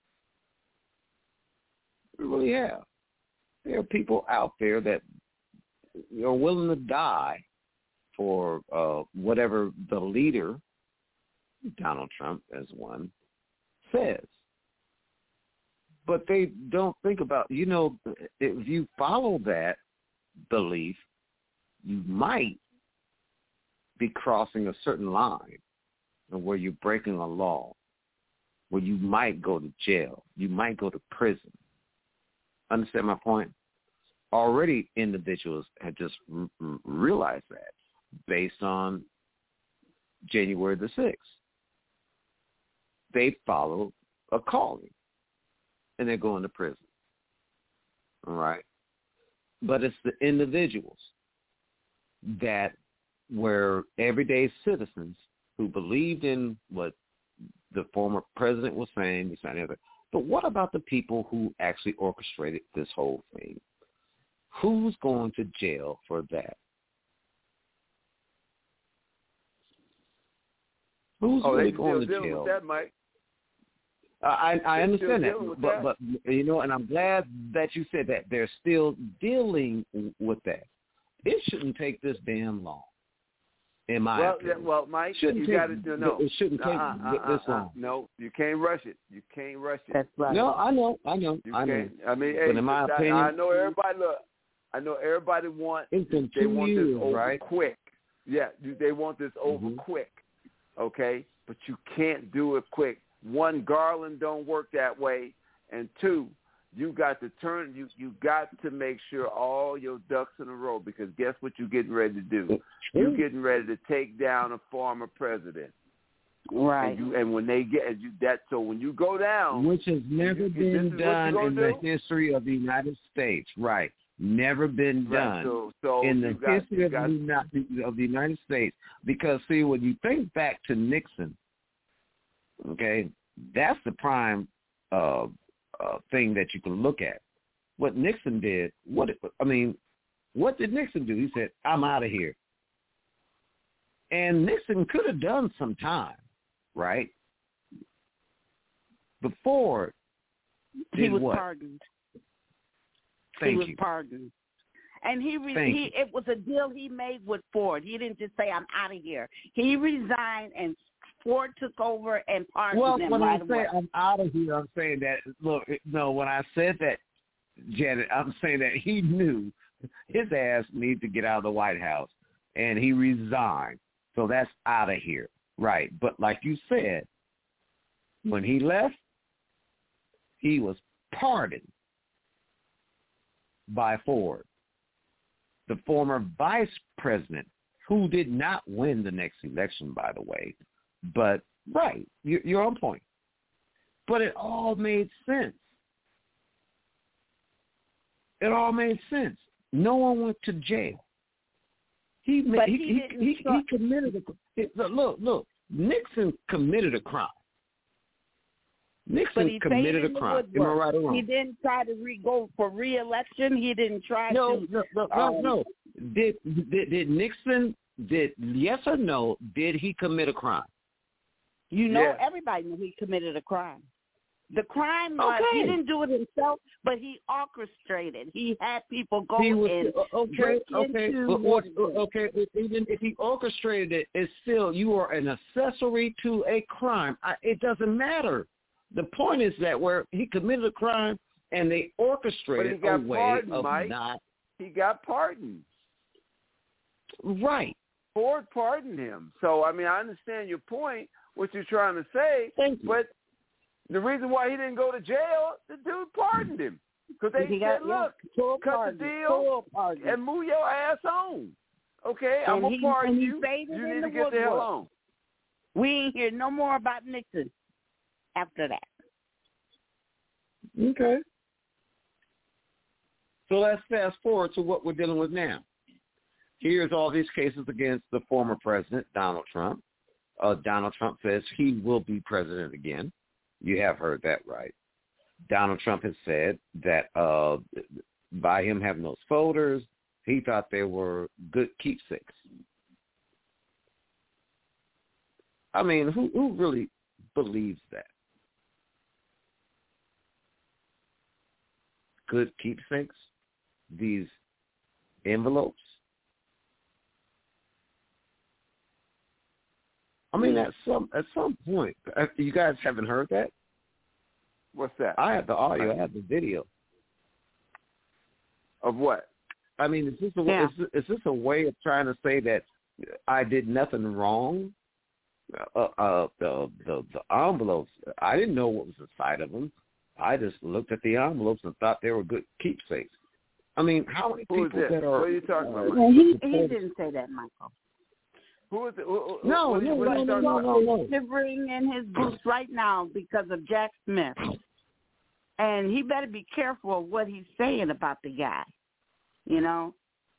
We really have. There are people out there that are willing to die for uh, whatever the leader, Donald Trump as one, says. But they don't think about, you know, if you follow that belief, you might be crossing a certain line where you're breaking a law, where you might go to jail, you might go to prison. Understand my point? Already individuals have just r- r- realized that based on January the sixth. They follow a calling, and they're going to prison. All right? But it's the individuals that were everyday citizens who believed in what the former president was saying, this, that, and the other. But what about the people who actually orchestrated this whole thing? Who's going to jail for that? Who's oh, really they going still to dealing jail? with that, Mike. Uh, I, I understand that, with but, that. but you know, and I'm glad that you said that. They're still dealing with that. It shouldn't take this damn long, in my well, opinion. yeah, well, Mike, shouldn't you take, got to know. It shouldn't take uh, uh, this uh, long. Uh, no, you can't rush it. You can't rush it. That's right. No, I know, I know, You I know. can't. I mean, but hey, in my I, opinion, I know everybody. Look, I know everybody want. it's been They two want years, this over right? quick. Yeah, they want this over Mm-hmm. quick. Okay, but you can't do it quick. One, Garland don't work that way, and two, you got to turn. You you got to make sure all your ducks in a row, because guess what you're getting ready to do? You're getting ready to take down a former president. Right. And, you, and when they get and you that, so when you go down, which has never you, been done in do? the history of the United States, right? Never been right. done so, so in the got, history of, got, the United, of the United States. Because see, when you think back to Nixon, okay, that's the prime uh, uh, thing that you can look at. What Nixon did, what I mean, what did Nixon do? He said, "I'm out of here." And Nixon could have done some time, right? But Ford did he was what? pardoned. Thank he was you. pardoned. And he, re- Thank he you. it was a deal he made with Ford. He didn't just say, I'm out of here. He resigned, and Ford took over and pardoned Well, him when right I away. say I'm out of here, I'm saying that, look, no, when I said that, Janet, I'm saying that he knew his ass needed to get out of the White House, and he resigned. So that's out of here. Right. But like you said, when he left, he was pardoned by Ford, the former vice president, who did not win the next election, by the way. But, right, you're on point. But it all made sense. It all made sense. No one went to jail. He But he he he, didn't he, start- he committed a look look. Nixon committed a crime. Nixon committed a crime. Am I right or wrong? He didn't try to re- go for re-election. He didn't try no, to. No, no, um, no, no. Did, did did Nixon? Did yes or no? Did he commit a crime? You know, Yeah. everybody knew he committed a crime. The crime was Okay. he didn't do it himself, but he orchestrated. He had people go He was, and okay, break okay, into but, what- okay. Even if he orchestrated it, it's still you are an accessory to a crime. I, it doesn't matter. The point is that where he committed a crime and they orchestrated got a way pardoned, of Mike. not He got pardoned. right. Ford pardoned him. So, I mean, I understand your point, what you're trying to say, Thank you. but the reason why he didn't go to jail, the dude pardoned him. Because they he said, got, look, full cut pardon, the deal full pardon. and move your ass on. Okay, And I'm going he- to pardon and he you. faded You in need the to get the hell woodwork. on. We ain't hear no more about Nixon after that. Okay. So let's fast forward to what we're dealing with now. Here's all these cases against the former president, Donald Trump. Uh, Donald Trump says he will be president again. You have heard that right. Donald Trump has said that uh, by him having those folders, he thought they were good keepsakes. I mean, who, who really believes that? Good keepsakes? These envelopes? I mean, at some at some point, you guys haven't heard that? What's that? I have the audio, I have the video. Of what? I mean, is this a Yeah. is, this- is this a way of trying to say that I did nothing wrong? Uh, uh, the the the envelopes, I didn't know what was inside of them. I just looked at the envelopes and thought they were good keepsakes. I mean, how many Who is people this? that are? What are you talking about, uh, Mike? Well, he, he supposed- didn't say that, Michael. Who is it? Who, who, No, what are you- no, what are no, you no, talking no, about? no, no. Shivering in his boots right now because of Jack Smith. And he better be careful of what he's saying about the guy, you know?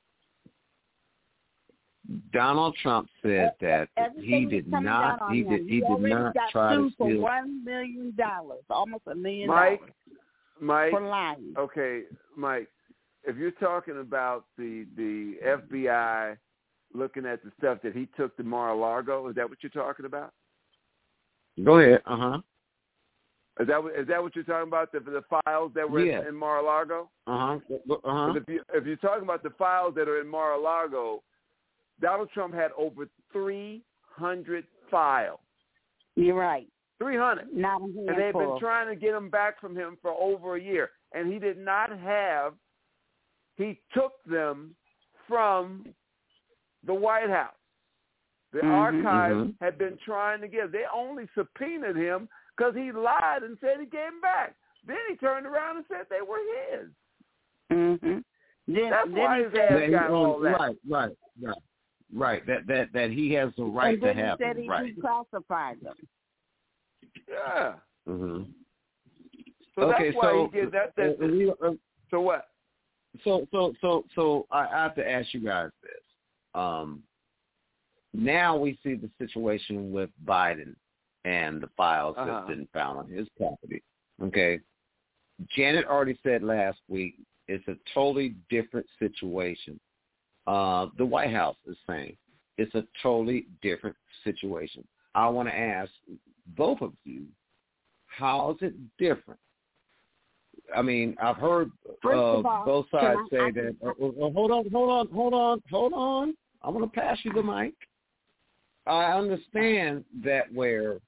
Donald Trump said that he Everything did is coming not. down on He him. did. He did already not got try to sued for steal. one million dollars, almost a million Mike, dollars Mike, for lying. okay, Mike, if you're talking about the the F B I looking at the stuff that he took to Mar-a-Lago, is that what you're talking about? Go ahead. Uh huh. Is that what, is that what you're talking about? The the files that were Yeah. in, in Mar-a-Lago? Uh huh. Uh huh. If you if you're talking about the files that are in Mar-a-Lago, Donald Trump had over three hundred files. You're right. three hundred. Not a And they've handful. been trying to get them back from him for over a year. And he did not have, he took them from the White House. The Mhm, archives mhm. had been trying to get, they only subpoenaed him because he lied and said he gave them back. Then he turned around and said they were his. Mm-hmm. Then, That's then why he his said, ass That he got all owned- that. Right, right, right, right. That that that he has the right and to then have he said them. he Right. declassified them. Yeah. Mm-hmm. So Okay, that's why so he did that. that, uh, we, uh, so what? so so so so I I have to ask you guys this. Um, now we see the situation with Biden and the files Uh-huh. that's been found on his property. Okay, Janet already said last week it's a totally different situation. Uh, the White House is saying it's a totally different situation. I want to ask both of you, how is it different? I mean, I've heard First uh, of all, both can sides I- say I- that. Uh, uh, hold on, hold on, hold on, hold on. I want to pass you the mic. I understand that where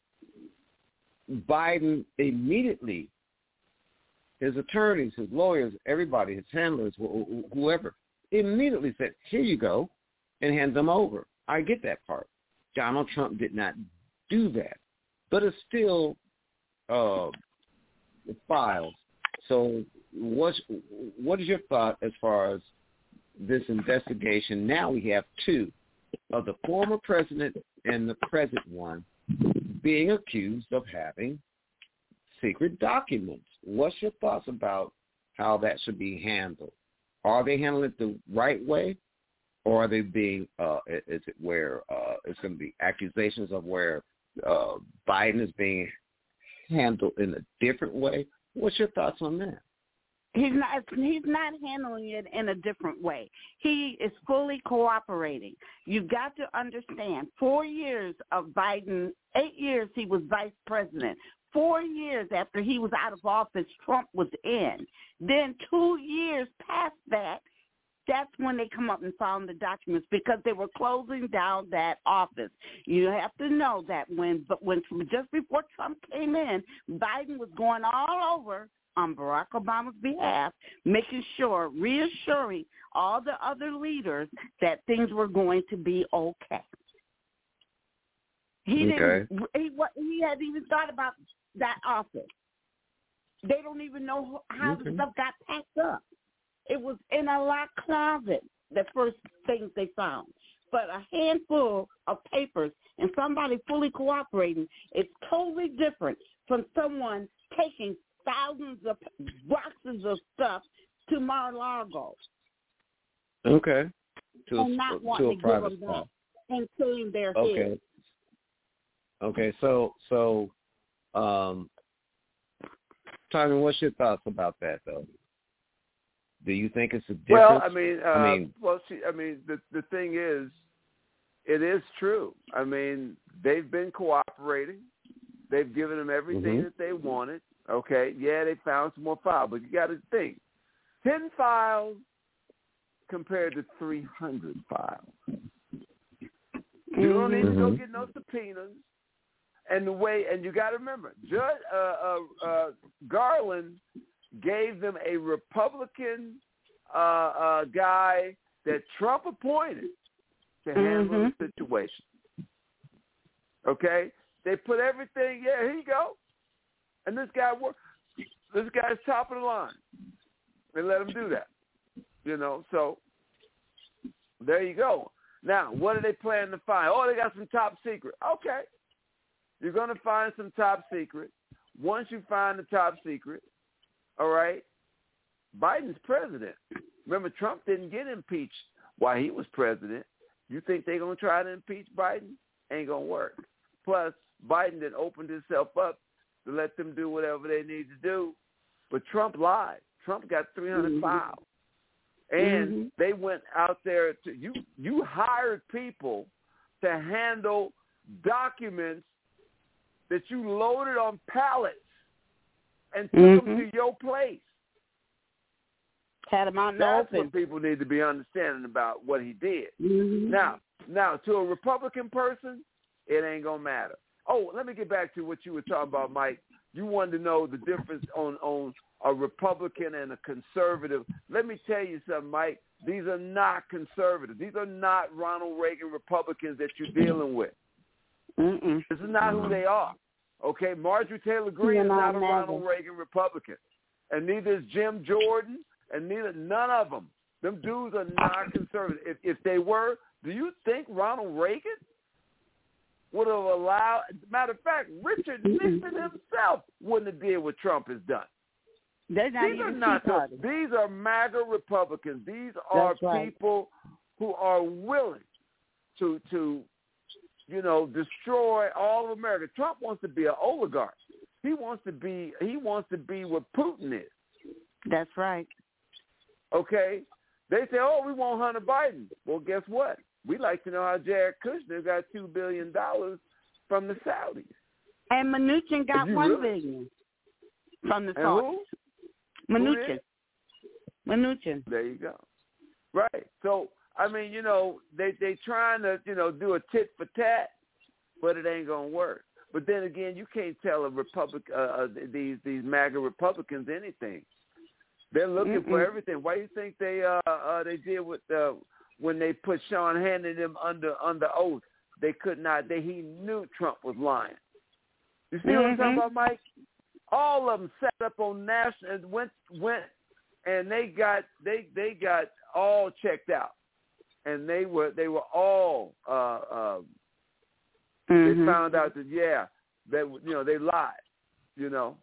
Biden immediately, his attorneys, his lawyers, everybody, his handlers, wh- whoever, immediately said, here you go, and hand them over. I get that part. Donald Trump did not do that. But it's still uh, files. So what's, what is your thought as far as this investigation? Now we have two of the former president and the present one being accused of having secret documents. What's your thoughts about how that should be handled? Are they handling it the right way, or are they being, uh, is it where uh, it's going to be accusations of where uh, Biden is being handled in a different way? What's your thoughts on that? He's not. He's not handling it in a different way. He is fully cooperating. You've got to understand. Four years of Biden. Eight years he was vice president. Four years after he was out of office, Trump was in. Then two years past that, that's when they come up and found the documents because they were closing down that office. You have to know that when, but when just before Trump came in, Biden was going all over on Barack Obama's behalf, making sure, reassuring all the other leaders that things were going to be okay. He okay. didn't. He, he hadn't even thought about that office. They don't even know how okay. the stuff got packed up. It was in a locked closet, the first things they found. But a handful of papers and somebody fully cooperating is totally different from someone taking thousands of boxes of stuff to Mar-a-Lago. Okay. To and a, not to wanting a to give private them spot. that and killing their Okay. heads. Okay. So, so, um, Tommy, what's your thoughts about that, though? Do you think it's a difference? Well, I mean, uh, I mean, well, see, I mean, the the thing is, it is true. I mean, they've been cooperating. They've given them everything mm-hmm. that they wanted. Okay, yeah, they found some more files, but you got to think, ten files compared to three hundred files. You don't need to go get no subpoenas. And the way, and you got to remember, Judge uh, uh, uh, Garland gave them a Republican uh, uh, guy that Trump appointed to handle mm-hmm. the situation. Okay, they put everything. Yeah, here you go. And this guy worked. This guy's top of the line. They let him do that. You know, so there you go. Now, what are they planning to find? Oh, they got some top secret. Okay. You're going to find some top secret. Once you find the top secret, all right, Biden's president. Remember, Trump didn't get impeached while he was president. You think they're going to try to impeach Biden? Ain't going to work. Plus, Biden then opened himself up to let them do whatever they need to do. But Trump lied. Trump got three hundred mm-hmm. files. And mm-hmm. they went out there to you. You hired people to handle documents that you loaded on pallets and took mm-hmm. them to your place. Had them out in That's the open. what people need to be understanding about what he did. Mm-hmm. Now, now to a Republican person, it ain't gonna matter. Oh, let me get back to what you were talking about, Mike. You wanted to know the difference on, on a Republican and a conservative. Let me tell you something, Mike. These are not conservatives. These are not Ronald Reagan Republicans that you're dealing with. Mm-mm. This is not who they are. Okay, Marjorie Taylor Greene is not a Ronald Reagan Republican, and neither is Jim Jordan, and neither none of them. Them dudes are not conservative. If if they were, do you think Ronald Reagan would have allowed? Matter of fact, Richard Nixon himself wouldn't have did what Trump has done. They're not These are even not. the, these are MAGA Republicans. These are right. people who are willing to to. you know, destroy all of America. Trump wants to be an oligarch. He wants to be he wants to be what Putin is. That's right. Okay? They say, oh, we want Hunter Biden. Well, guess what? We'd like to know how Jared Kushner got two billion dollars from the Saudis. And Mnuchin got one really? billion from the and Saudis. Who? Mnuchin. Who Mnuchin. There you go. Right. So, I mean, you know, they they trying to, you know, do a tit for tat, but it ain't gonna work. But then again, you can't tell a Republic uh, uh, these these MAGA Republicans anything. They're looking Mm-mm. for everything. Why do you think they uh, uh they did with uh, when they put Sean Hannity them under under oath? They could not. They he knew Trump was lying. You see mm-hmm. what I'm talking about, Mike? All of them sat up on national and went went and they got they they got all checked out. And they were they were all uh, uh, mm-hmm. they found out that yeah that you know they lied, you know,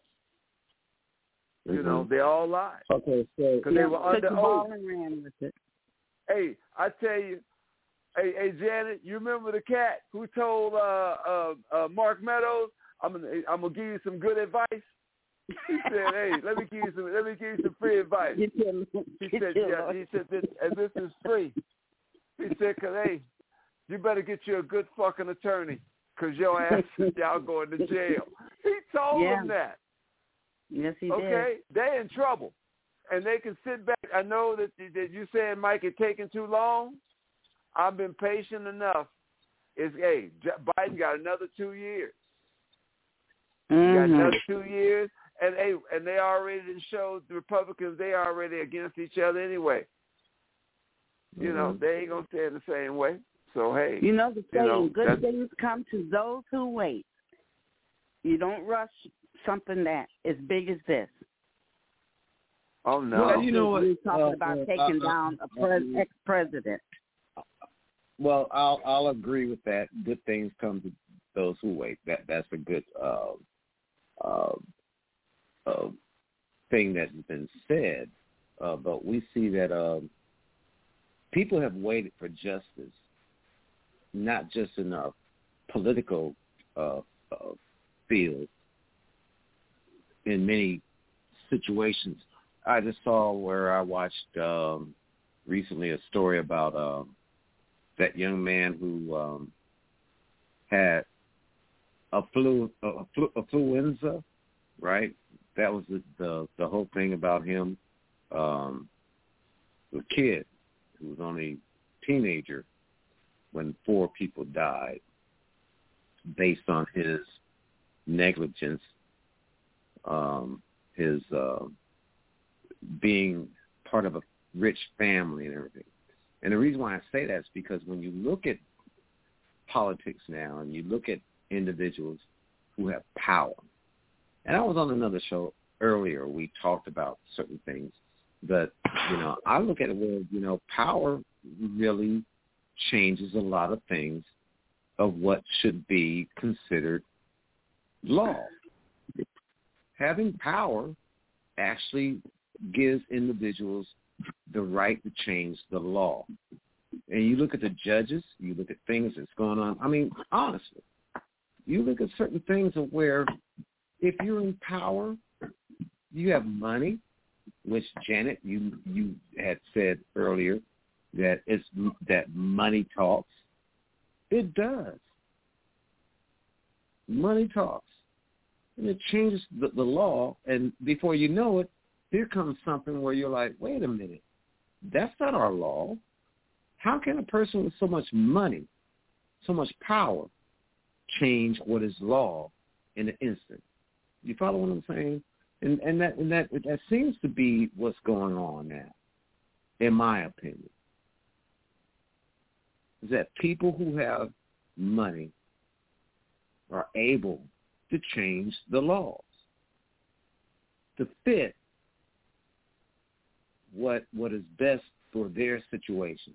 mm-hmm. you know they all lied. Okay, so because yeah, they were under oath. And ran with it. Hey, I tell you, hey, hey Janet, you remember the cat who told uh, uh, uh, Mark Meadows, I'm gonna I'm gonna give you some good advice. He said, "Hey, let me give you some let me give you some free advice." Get your, He get said, your "Yeah." He said, "This and this is free." He said, "Cause hey, you better get you a good fucking attorney, cause your ass y'all going to jail." He told Yeah. them that. Yes, he Okay, they in trouble, and they can sit back. I know that that you saying, Mike, it's taking too long. I've been patient enough. It's hey, Biden got another two years. did. Mm-hmm. He got another two years, and hey, and they already showed the Republicans they are already against each other anyway. You Mm-hmm. know, they ain't gonna stand the same way. So hey, You know the saying, you know, good things come to those who wait. You don't rush something that as big as this. Oh no! Well, you know what? We're talking uh, about uh, taking uh, down a uh, pres- ex-president. Well, I'll I'll agree with that. Good things come to those who wait. That that's a good uh, uh, uh, thing that has been said. Uh, but we see that um, people have waited for justice, not just in our political uh, uh, field. In many situations, I just saw where I watched um, recently a story about. Um, that young man who um, had a flu, a flu, affluenza, right? That was the, the, the whole thing about him. Um, the kid who was only a teenager when four people died based on his negligence, um, his uh, being part of a rich family and everything. And the reason why I say that is because when you look at politics now and you look at individuals who have power, and I was on another show earlier, we talked about certain things, but, you know, I look at it where, you know, power really changes a lot of things of what should be considered law. Having power actually gives individuals the right to change the law. And you look at the judges, you look at things that's going on. I mean, honestly, you look at certain things of where if you're in power, you have money, which Janet, you you had said earlier that it's that money talks. It does. Money talks. And it changes the, the law, and before you know it, here comes something where you're like, wait a minute, that's not our law. How can a person with so much money, so much power, change what is law in an instant? You follow what I'm saying? And and that and that that seems to be what's going on now, in my opinion. Is that people who have money are able to change the laws to fit what what is best for their situation.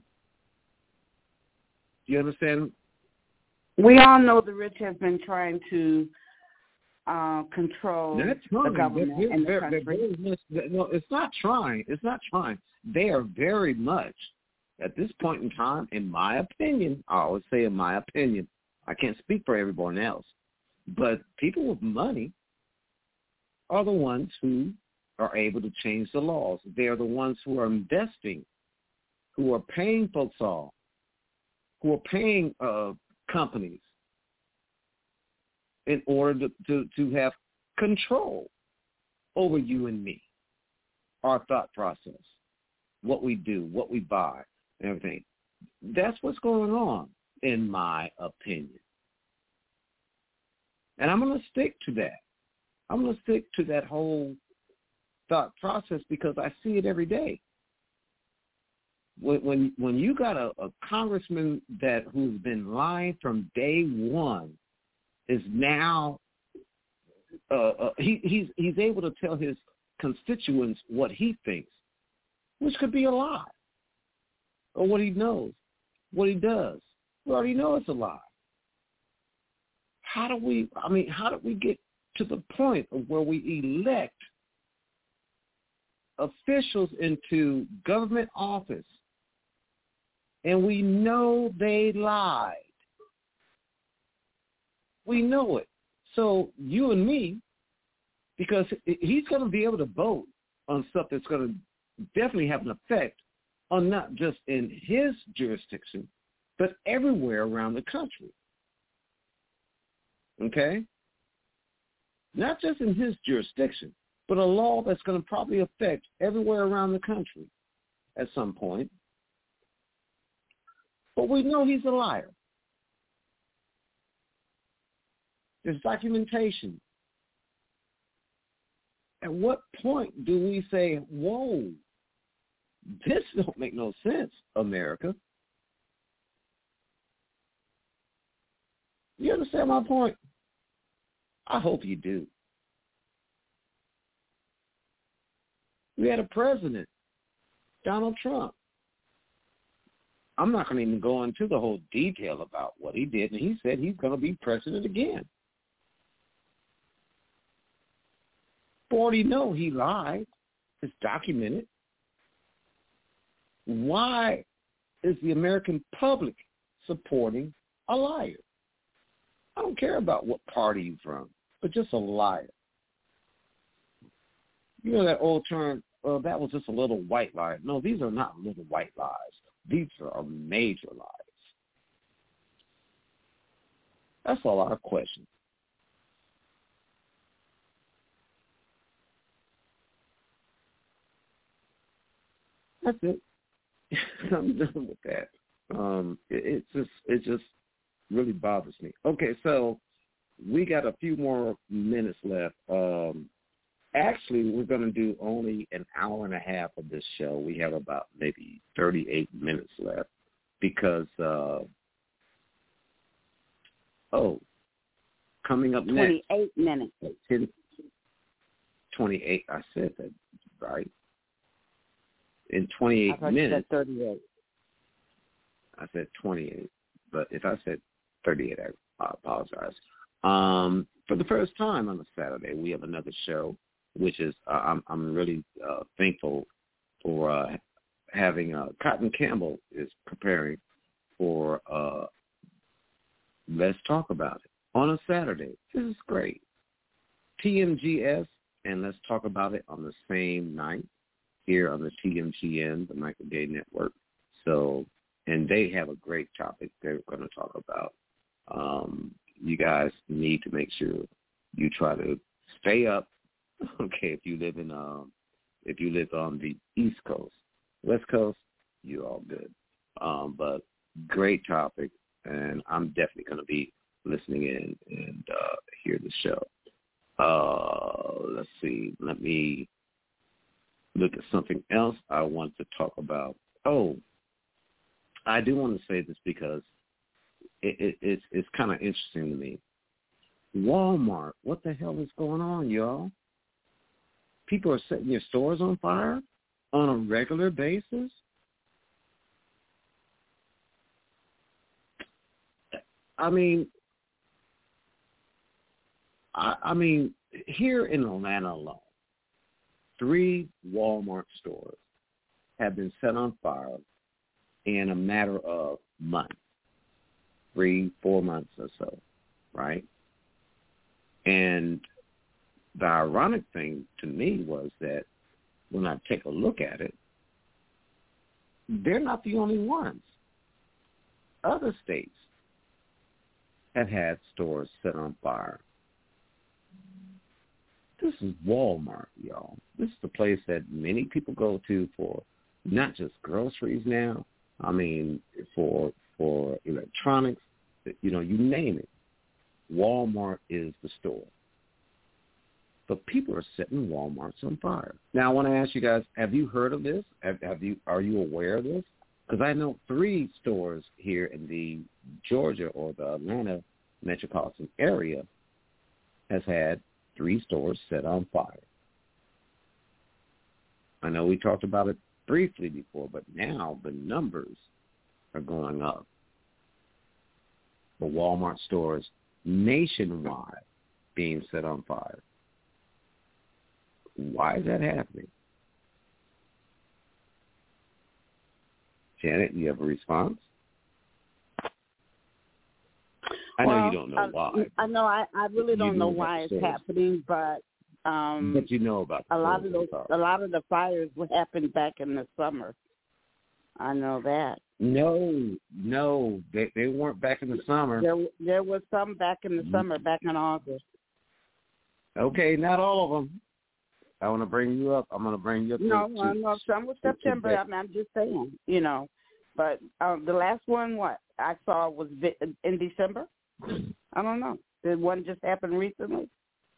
Do you understand? We all know the rich have been trying to uh, control That's the trying. government They're, and the they're, country. they're very much, no, it's not trying. It's not trying. They are very much, at this point in time, in my opinion, I always say in my opinion, I can't speak for everyone else, but people with money are the ones who are able to change the laws. They are the ones who are investing, who are paying folks off, who are paying uh, companies in order to, to, to have control over you and me, our thought process, what we do, what we buy, and everything. That's what's going on, in my opinion. And I'm going to stick to that. I'm going to stick to that whole thought process because I see it every day. When when, when you got a, a congressman that who's been lying from day one is now uh, uh, he, he's he's able to tell his constituents what he thinks, which could be a lie, or what he knows, what he does. We already know it's a lie. How do we? I mean, how do we get to the point of where we elect officials into government office and we know they lied? We know it. So you and me, because he's going to be able to vote on stuff that's going to definitely have an effect on not just in his jurisdiction, but everywhere around the country. Okay? Not just in his jurisdiction, but a law that's going to probably affect everywhere around the country at some point. But we know he's a liar. There's documentation. At what point do we say, whoa, this don't make no sense, America? You understand my point? I hope you do. We had a president, Donald Trump. I'm not going to even go into the whole detail about what he did, and he said he's going to be president again. forty no, he lied. It's documented. Why is the American public supporting a liar? I don't care about what party you're from, but just a liar. You know that old term, well, that was just a little white lie. No, these are not little white lies. These are major lies. That's all our question. That's it. I'm done with that. Um, it, it just it just really bothers me. Okay, so we got a few more minutes left. Um, actually, we're going to do only an hour and a half of this show. We have about maybe thirty-eight minutes left because, uh, oh, coming up next. twenty-eight minutes. twenty-eight, I said that, right? In twenty-eight I thought minutes. You said thirty-eight. I said twenty-eight, but if I said thirty-eight, I, I apologize. Um, for the first time on a Saturday, we have another show, which is uh, I'm I'm really uh, thankful for uh, having uh, Cotton Campbell is preparing for uh, Let's Talk About It on a Saturday. This is great. T M G S and Let's Talk About It on the same night here on the T M G N, the Michael Gay Network. So, and they have a great topic they're going to talk about. Um, you guys need to make sure you try to stay up. Okay, if you live in, um, if you live on the East Coast, West Coast, you're all good. Um, but great topic, and I'm definitely going to be listening in and uh, hear the show. Uh, let's see. Let me look at something else I want to talk about. Oh, I do want to say this because it, it, it's it's kind of interesting to me. Walmart, what the hell is going on, y'all? People are setting their stores on fire on a regular basis. I mean, I, I mean, here in Atlanta alone, three Walmart stores have been set on fire in a matter of months, three, four months or so, right? And the ironic thing to me was that when I take a look at it, they're not the only ones. Other states have had stores set on fire. This is Walmart, y'all. This is the place that many people go to for not just groceries now. I mean, for for electronics, you know, you name it. Walmart is the store. But people are setting Walmarts on fire. Now, I want to ask you guys: have you heard of this? Have, have you? Are you aware of this? Because I know three stores here in the Georgia or the Atlanta metropolitan area has had three stores set on fire. I know we talked about it briefly before, but now the numbers are going up. The Walmart stores nationwide being set on fire. Why is that happening? Janet, you have a response? I well, know you don't know I, why. I know. I, I really You don't know know about why the it's stories. happening, but um, But you know about the a lot stories of those, I'm a talking. lot of the fires would happen back in the summer. I know that. No, no, they they weren't back in the summer. There, there was some back in the summer, back in August. Okay, not all of them. I want to bring you up. I'm going to bring you up. No, to, well, to, no, some was to- to September. that. I mean, I'm just saying, you know. But um, the last one, what I saw was vi- in December. I don't know. Did one just happen recently?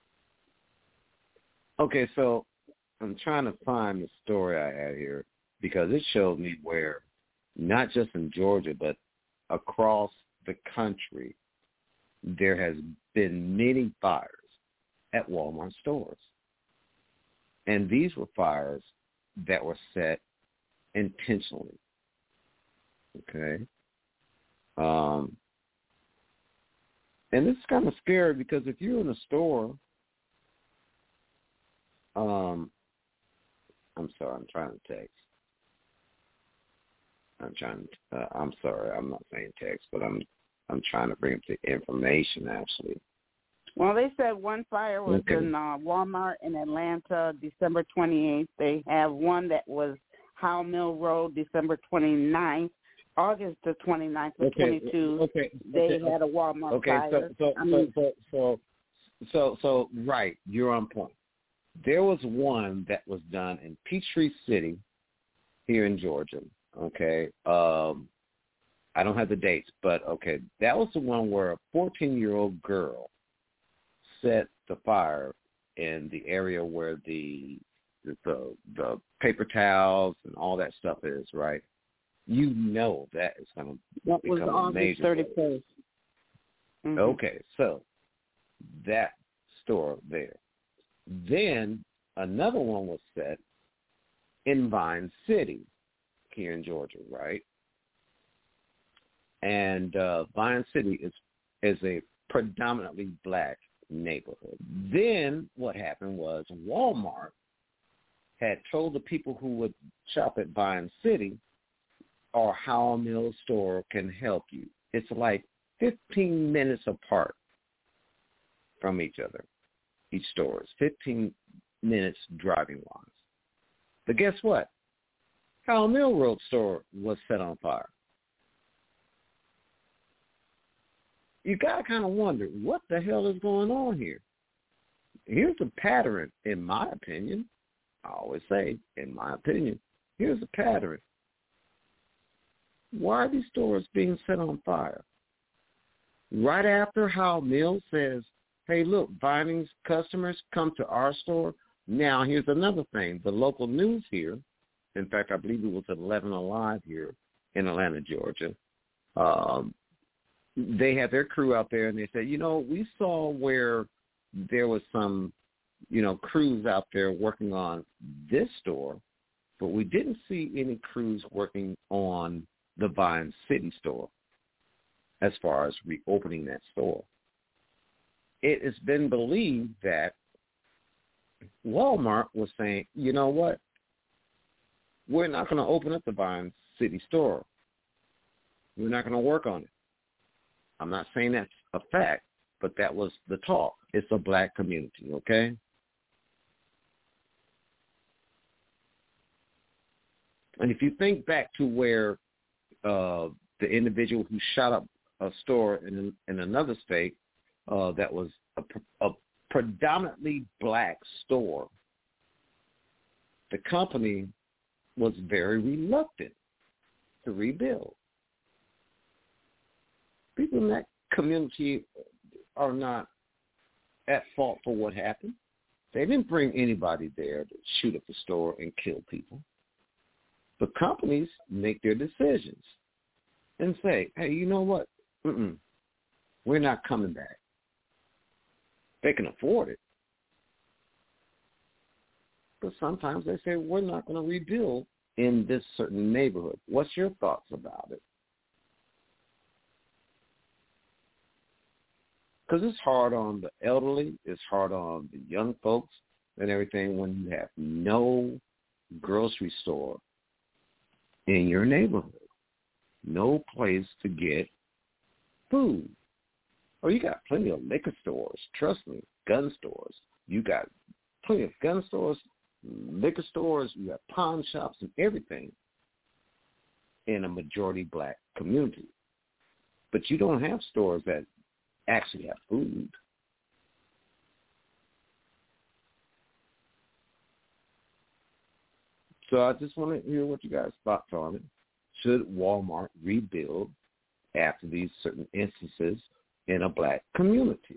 Okay, so I'm trying to find the story I had here because it showed me where, not just in Georgia, but across the country, there has been many fires at Walmart stores. And these were fires that were set intentionally. Okay? Um, and this is kind of scary because if you're in a store, um, I'm sorry, I'm trying to text. I'm trying to, uh, I'm sorry, I'm not saying text, but I'm I'm trying to bring up the information, actually. Well, they said one fire was Okay. in uh, Walmart in Atlanta, December twenty-eighth. They have one that was Howell Mill Road, December twenty-ninth. August the twenty-ninth of Okay, twenty-two, okay, they okay, had a Walmart okay, fire. so, so, I mean, so, so, so, so, right, you're on point. There was one that was done in Peachtree City here in Georgia, okay? Um, I don't have the dates, but, okay, that was the one where a fourteen-year-old girl set the fire in the area where the the the paper towels and all that stuff is, right? You know that is going to that was become a August major thirty-first. Mm-hmm. Okay, so that store there. Then another one was set in Vine City here in Georgia, right? And uh, Vine City is is a predominantly black neighborhood. Then what happened was Walmart had told the people who would shop at Vine City, or Howell Mill store can help you. It's like fifteen minutes apart from each other, each store is fifteen minutes driving-wise. But guess what? Howell Mill Road store was set on fire. You got to kind of wonder, what the hell is going on here? Here's a pattern, in my opinion. I always say, in my opinion, here's a pattern. Why are these stores being set on fire? Right after Howell Mill says, hey, look, Vining's customers come to our store. Now, here's another thing. The local news here, in fact, I believe it was eleven Alive here in Atlanta, Georgia, um, they had their crew out there, and they said, you know, we saw where there was some, you know, crews out there working on this store, but we didn't see any crews working on the Vine City store as far as reopening that store. It has been believed that Walmart was saying, you know what, we're not going to open up the Vine City store. We're not going to work on it. I'm not saying that's a fact, but that was the talk. It's a black community, okay? And if you think back to where uh, the individual who shot up a store in, in another state uh, that was a, a predominantly black store, the company was very reluctant to rebuild. People in that community are not at fault for what happened. They didn't bring anybody there to shoot up the store and kill people. But companies make their decisions and say, hey, you know what? Mm-mm. We're not coming back. They can afford it. But sometimes they say, we're not going to rebuild in this certain neighborhood. What's your thoughts about it? Because it's hard on the elderly, it's hard on the young folks and everything when you have no grocery store in your neighborhood, no place to get food. Oh, you got plenty of liquor stores. Trust me, gun stores. You got plenty of gun stores, liquor stores. You got pawn shops and everything in a majority black community. But you don't have stores that actually have food. So I just want to hear what you guys' thoughts on it. Should Walmart rebuild after these certain instances in a black community?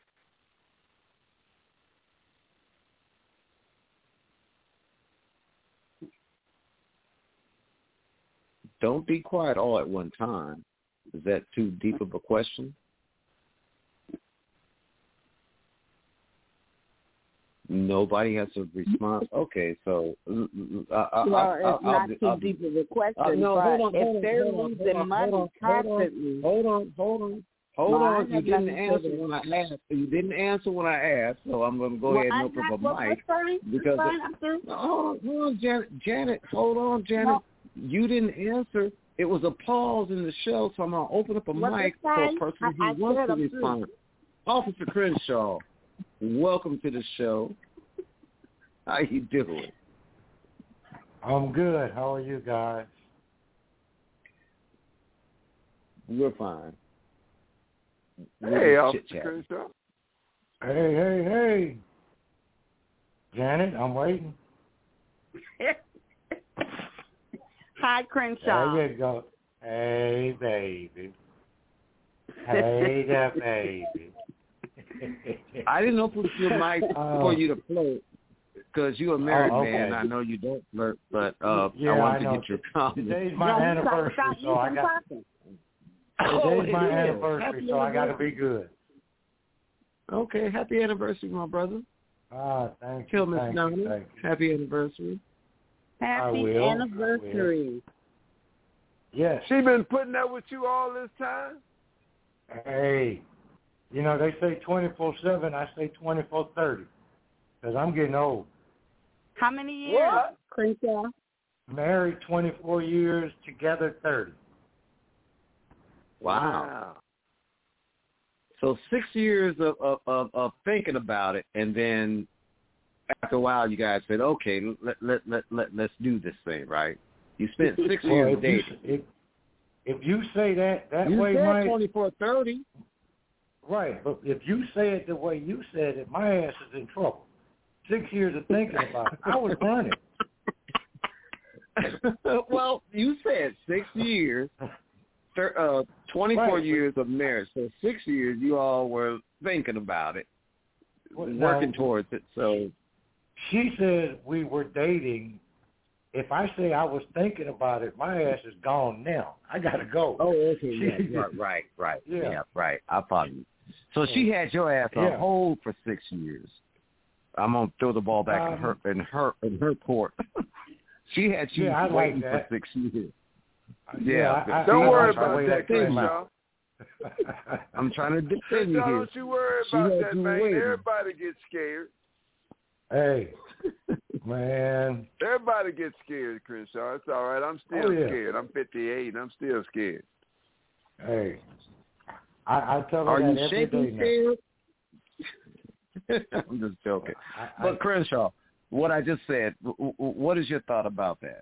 Don't be quiet all at one time. Is that too deep of a question? Nobody has a response. Okay, so uh, I, well, I, it's I'll, not I'll, too I'll, deep of a question, uh, no, but hold on, if hold on, they're hold on, losing hold money on, constantly, hold on, hold on, hold no, on. You have didn't nothing to answer do. when I asked. You didn't answer when I asked, so I'm going to go well, ahead and I'm open not, up a well, mic that's fine. because That's fine. it, I'm through. no, hold on, hold on, Janet, Janet, hold on, Janet. No. You didn't answer. It was a pause in the show, so I'm going to open up a Well, mic that's for a fine. person I, who I wants said to I'm respond. through. Officer Crenshaw, welcome to the show. How you doing? I'm good. How are you guys? We're fine. Hey, We're Officer chit-chatting. Crenshaw. Hey, hey, hey. Janet, I'm waiting. Hi, Crenshaw. There you go. Hey, baby. Hey, there, baby. I didn't open your mic Oh. for you to flirt because you're a married Oh, okay. man. I know you don't flirt, but uh, Yeah, I wanted I to know. get your comment. Today's my No, you anniversary, stop, so I got. talking. Oh, Today's my it is. anniversary, Happy so I got to anniversary. be good. Okay, happy anniversary, my brother. Ah, thank Tell you. Miss Thank Nana, you. Thank you. happy anniversary. Happy will. anniversary. Yes. She been putting up with you all this time? Hey, you know, they say twenty-four seven, I say twenty-four thirty, because I'm getting old. How many years, What? Crenshaw? Married twenty-four years, together thirty. Wow. So six years of, of, of, of thinking about it, and then after a while, you guys said, okay, let, let, let, let, let's do this thing, right? You spent six Well, years if you, dating. if, if you say that that You way, said Mike, twenty-four thirty. right, but if you say it the way you said it, my ass is in trouble. Six years of thinking about it. I was running. Well, you said six years, thir- uh, twenty-four Right. years of marriage. So six years you all were thinking about it, Well, working now, towards it. So She said we were dating. If I say I was thinking about it, my ass is gone now. I got to go. oh, okay, She- yeah, right, right, right, Yeah. yeah, right. I follow you. So she had your ass on Yeah. hold for six years. I'm gonna throw the ball back in Um, her in her in her court. She had you Yeah, I like waiting that. for six years. Yeah, Yeah, I, I, Don't I worry like the about way that, came Crenshaw. out. I'm trying to defend you Crenshaw, here. don't you worry She about had that, you man. waiting. Everybody gets scared. Hey, man. Everybody gets scared, Crenshaw. It's all right. I'm still Oh, yeah. scared. I'm fifty-eight, and I'm still scared. Hey, I, I tell her Are that you every shaking day now. scared? I'm just joking. I, I, But Crenshaw, what I just said, w- w- what is your thought about that?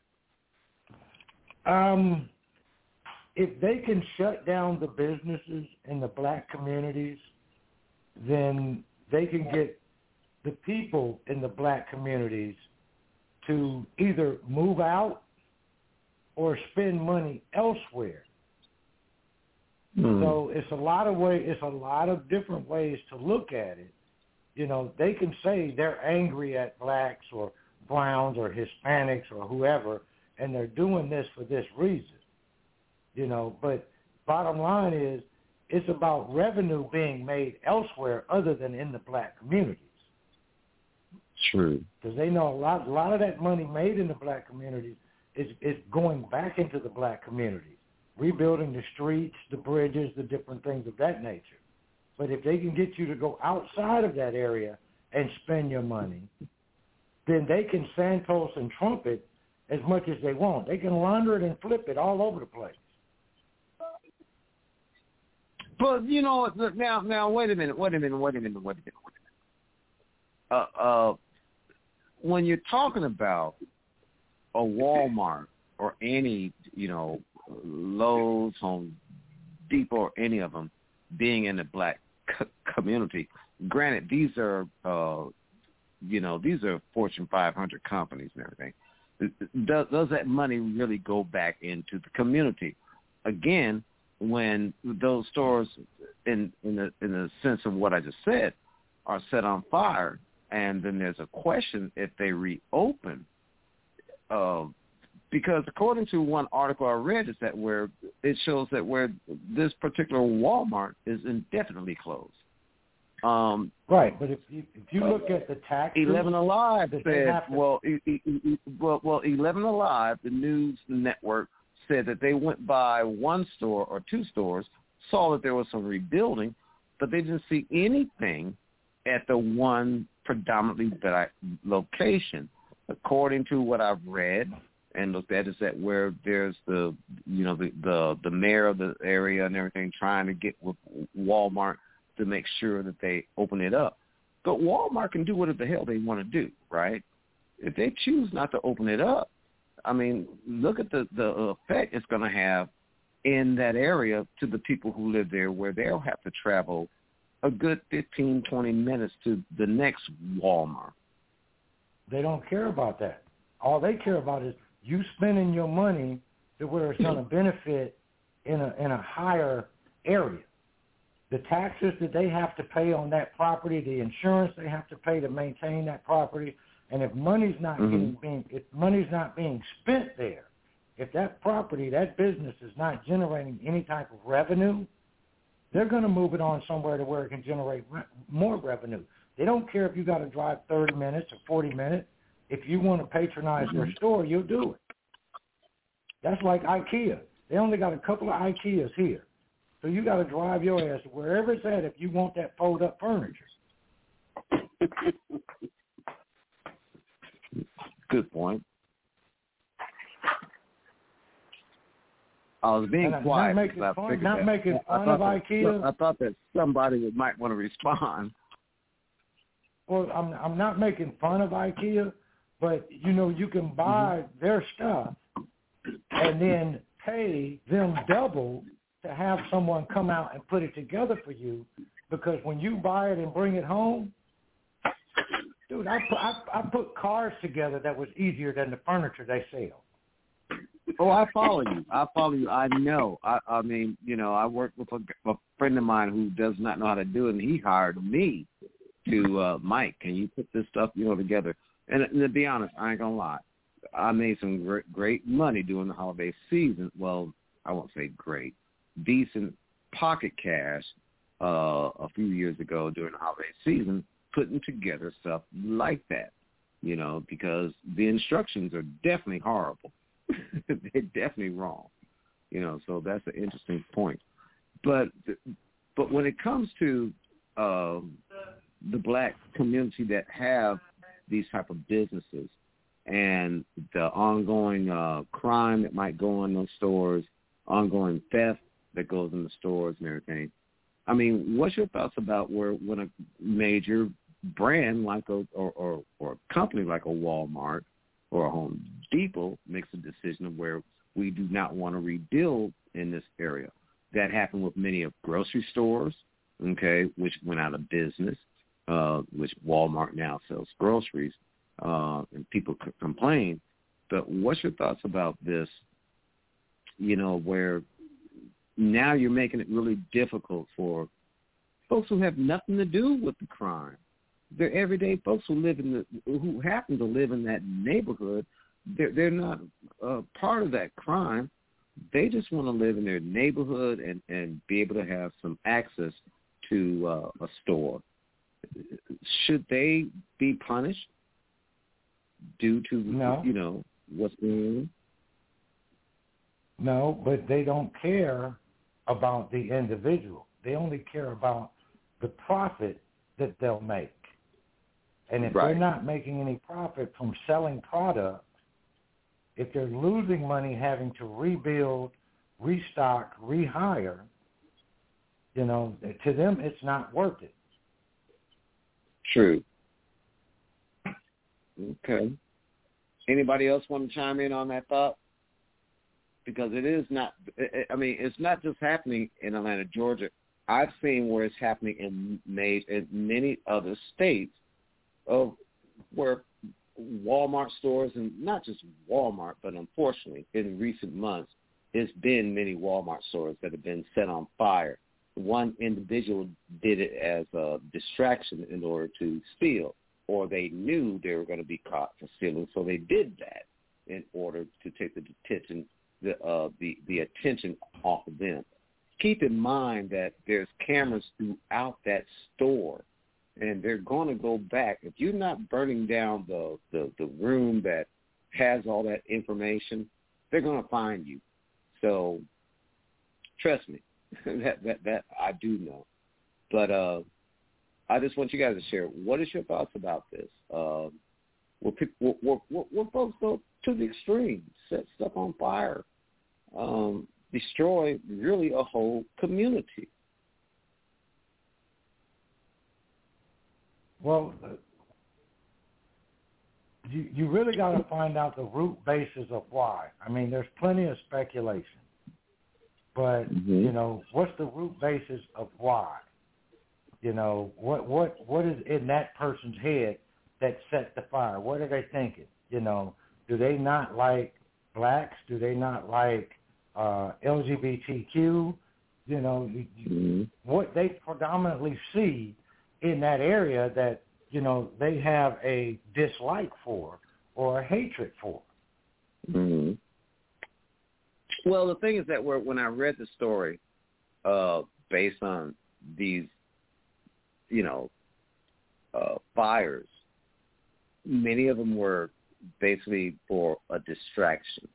Um, if they can shut down the businesses in the black communities, then they can get the people in the black communities to either move out or spend money elsewhere. Hmm. So it's a lot of way. It's a lot of different ways to look at it. You know, they can say they're angry at blacks or browns or Hispanics or whoever, and they're doing this for this reason. You know, but bottom line is, it's about revenue being made elsewhere other than in the black communities. True. Because they know a lot, a lot of that money made in the black communities is is going back into the black communities, rebuilding the streets, the bridges, the different things of that nature. But if they can get you to go outside of that area and spend your money, then they can Santos and Trump it as much as they want. They can launder it and flip it all over the place. But you know, look, now, now, wait a minute, wait a minute, wait a minute, wait a minute, wait a minute. Uh, uh, when you're talking about a Walmart or any, you know, Lowe's, Home Depot, or any of them being in the black co- community, granted, these are, uh, you know, these are Fortune five hundred companies and everything. Does, does that money really go back into the community? Again, when those stores, in in the in the sense of what I just said, are set on fire, and then there's a question if they reopen, uh, because according to one article I read, is that where it shows that where this particular Walmart is indefinitely closed. Um, right, but if you if you look at the taxes, Eleven Alive that said, to... well, e- e- e- well, well, Eleven Alive, the news network, said that they went by one store or two stores, saw that there was some rebuilding, but they didn't see anything at the one predominantly that location. According to what I've read and looked at, is that where there's the, you know, the, the, the mayor of the area and everything trying to get with Walmart to make sure that they open it up. But Walmart can do whatever the hell they want to do, right? If they choose not to open it up, I mean, look at the, the effect it's going to have in that area to the people who live there, where they'll have to travel a good fifteen, twenty minutes to the next Walmart. They don't care about that. All they care about is you spending your money to where it's going to benefit in a in a higher area. The taxes that they have to pay on that property, the insurance they have to pay to maintain that property, and if money's not mm-hmm. getting being if money's not being spent there, if that property, that business is not generating any type of revenue, they're going to move it on somewhere to where it can generate re- more revenue. They don't care if you got to drive thirty minutes or forty minutes. If you want to patronize mm-hmm. their store, you'll do it. That's like IKEA. They only got a couple of IKEAs here. So you got to drive your ass to wherever it's at if you want that fold-up furniture. Good point. I was being and quiet. Not making I fun, not that. making fun of that, IKEA. I thought that somebody would, might want to respond. Well, I'm I'm not making fun of IKEA, but you know you can buy mm-hmm. their stuff and then pay them double to have someone come out and put it together for you, because when you buy it and bring it home, dude, I put, I, I put cars together that was easier than the furniture they sell. Oh, I follow you. I follow you. I know. I, I mean, you know, I work with a, a friend of mine who does not know how to do it, and he hired me to, uh, Mike, can you put this stuff, you know, together? And, and to be honest, I ain't going to lie. I made some great, great money during the holiday season. Well, I won't say great. Decent pocket cash uh, a few years ago during the holiday season, putting together stuff like that, you know, because the instructions are definitely horrible. They're definitely wrong, you know, so that's an interesting point. But but when it comes to uh, the black community that have these type of businesses and the ongoing uh, crime that might go in those stores, ongoing theft that goes in the stores and everything. I mean, what's your thoughts about where when a major brand like a or, or, or a company like a Walmart or a Home Depot makes a decision of where we do not want to rebuild in this area? That happened with many of grocery stores, okay, which went out of business, uh, which Walmart now sells groceries, uh, and people c- complain. But what's your thoughts about this, you know, where now you're making it really difficult for folks who have nothing to do with the crime. They're everyday folks who live in the, who happen to live in that neighborhood. They're, they're not uh, part of that crime. They just want to live in their neighborhood and, and be able to have some access to uh, a store. Should they be punished due to, no. you know, what's going on? No, but they don't care about the individual. They only care about the profit that they'll make. And if right. they're not making any profit from selling product, if they're losing money having to rebuild, restock, rehire, You know, to them, it's not worth it. True. Okay. Anybody else want to chime in on that thought? Because it is not, I mean, it's not just happening in Atlanta, Georgia. I've seen where it's happening in, in many other states of where Walmart stores, and not just Walmart, but unfortunately in recent months, it's been many Walmart stores that have been set on fire. One individual did it as a distraction in order to steal, or they knew they were going to be caught for stealing, so they did that in order to take the attention, the uh, the, the attention off of them. Keep in mind that there's cameras throughout that store, and they're going to go back. If you're not burning down the, the, the room that has all that information, they're going to find you. So trust me, that, that that I do know. But uh, I just want you guys to share. What is your thoughts about this? Uh, will people, will, will, will folks go to the extreme, set stuff on fire, um, destroy really a whole community? Well, uh, you you really got to find out the root basis of why. I mean, there's plenty of speculation, but mm-hmm. you know, what's the root basis of why? You know, what what what is in that person's head that set the fire? What are they thinking? You know, do they not like blacks? Do they not like uh, L G B T Q? You know, mm-hmm. what they predominantly see in that area that, you know, they have a dislike for or a hatred for. Mm-hmm. Well, the thing is that when I read the story uh, based on these, you know, uh, fires, many of them were basically for a distraction.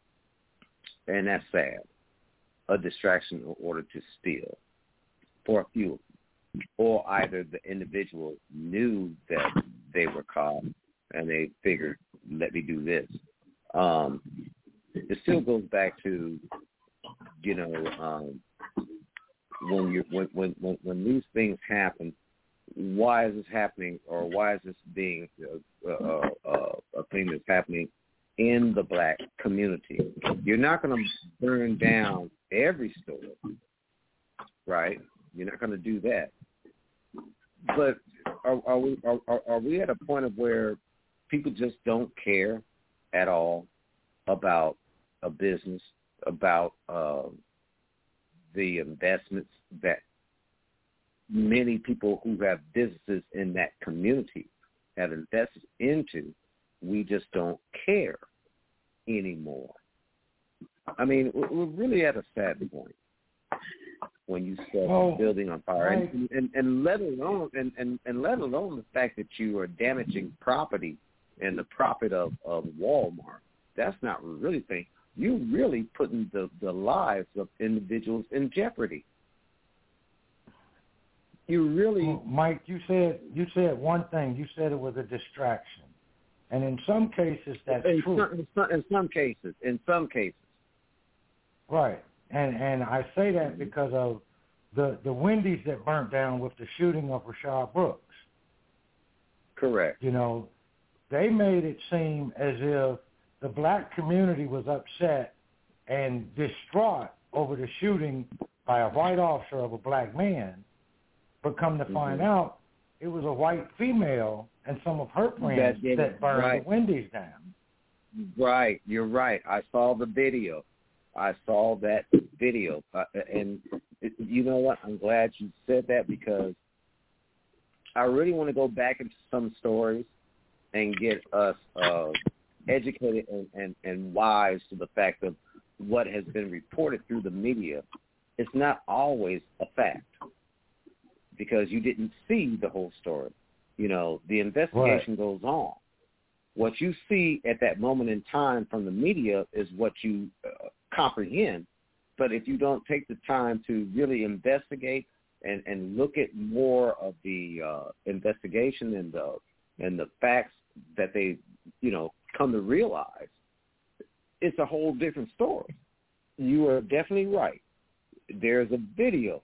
And that's sad. A distraction in order to steal for a few of them. Or either the individual knew that they were caught and they figured, let me do this. Um, it still goes back to, you know, um, when you when, when when when these things happen, why is this happening, or why is this being a, a, a, a thing that's happening in the black community? You're not going to burn down every store, right? You're not going to do that. But are, are we are, are we at a point of where people just don't care at all about a business, about uh, the investments that many people who have businesses in that community have invested into? We just don't care anymore. I mean, we're really at a sad point when you set oh, a building on fire, right. and, and, and let alone and, and, and let alone the fact that you are damaging property and the profit of, of Walmart. That's not really thing. You're really putting the, the lives of individuals in jeopardy. You really, well, Mike. You said you said one thing. You said it was a distraction, and in some cases that's in true. Some, in, some, in some cases, in some cases, right. And and I say that because of the, the Wendy's that burnt down with the shooting of Rayshard Brooks. Correct. You know, they made it seem as if the black community was upset and distraught over the shooting by a white officer of a black man, but come to mm-hmm. find out it was a white female and some of her friends that, that burned right. the Wendy's down. Right. You're right. I saw the video. I saw that video, uh, and you know what? I'm glad you said that, because I really want to go back into some stories and get us uh, educated and, and, and wise to the fact of what has been reported through the media. It's not always a fact, because you didn't see the whole story. You know, the investigation right. goes on. What you see at that moment in time from the media is what you uh, comprehend. But if you don't take the time to really investigate and, and look at more of the uh, investigation and the and the facts that they, you know, come to realize, it's a whole different story. You are definitely right. There's a video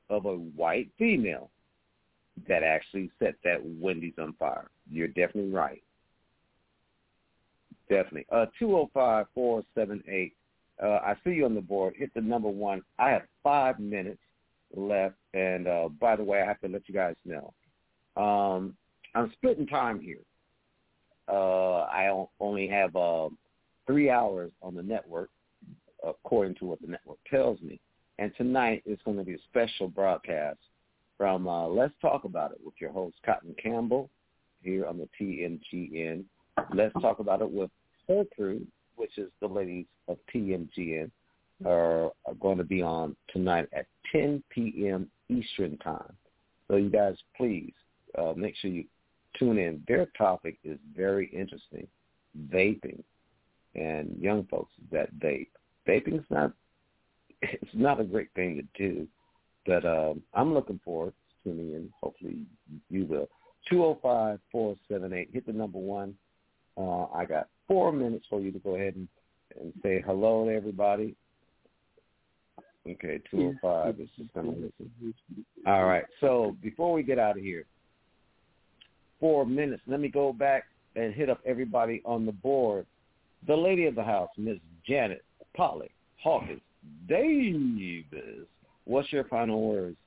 of a white female that actually set that Wendy's on fire. You're definitely right. Definitely. Uh, two oh five, four seven eight. Uh, I see you on the board. Hit the number one. I have five minutes left. And, uh, by the way, I have to let you guys know. Um, I'm splitting time here. Uh, I only have uh, three hours on the network, according to what the network tells me. And tonight is going to be a special broadcast from uh, Let's Talk About It with your host, Cotton Campbell, here on the T M G N. Let's Talk About It with her crew, which is the ladies of T M G N, are, are going to be on tonight at ten p.m. Eastern Time. So you guys, please uh, make sure you tune in. Their topic is very interesting, vaping and young folks that vape. Vaping's not it's not a great thing to do, but um, I'm looking forward to tuning in. Hopefully you will. two oh five, four seven eight. Hit the number one. Uh, I got four minutes for you to go ahead and, and say hello to everybody. Okay, two oh five. This is going to listen. All right. So before we get out of here, four minutes. Let me go back and hit up everybody on the board. The lady of the house, Miss Janet Pollock Hawkins Davis. What's your final words?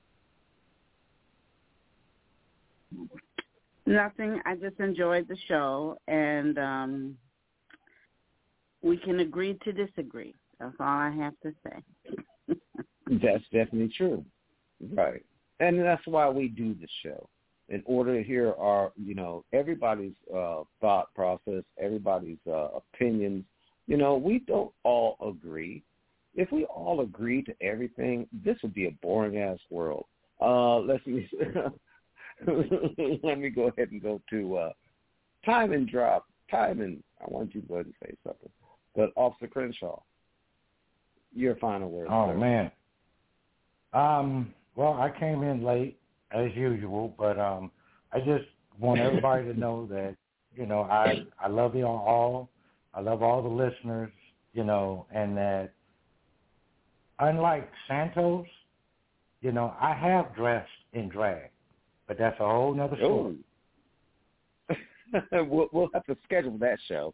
Nothing. I just enjoyed the show, and um, we can agree to disagree. That's all I have to say. That's definitely true. Right. And that's why we do the show, in order to hear our, you know, everybody's uh, thought process, everybody's uh, opinions. You know, we don't all agree. If we all agree to everything, this would be a boring-ass world. Uh, let's see. Let me go ahead and go to uh, time and drop. Time and I want you to go ahead and say something. But Officer Crenshaw, your final word. Oh, sir. man. Um, well, I came in late, as usual, but um, I just want everybody to know that, you know, I, I love you all. I love all the listeners, you know, and that unlike Santos, you know, I have dressed in drag, but that's a whole nother story. we'll, we'll have to schedule that show.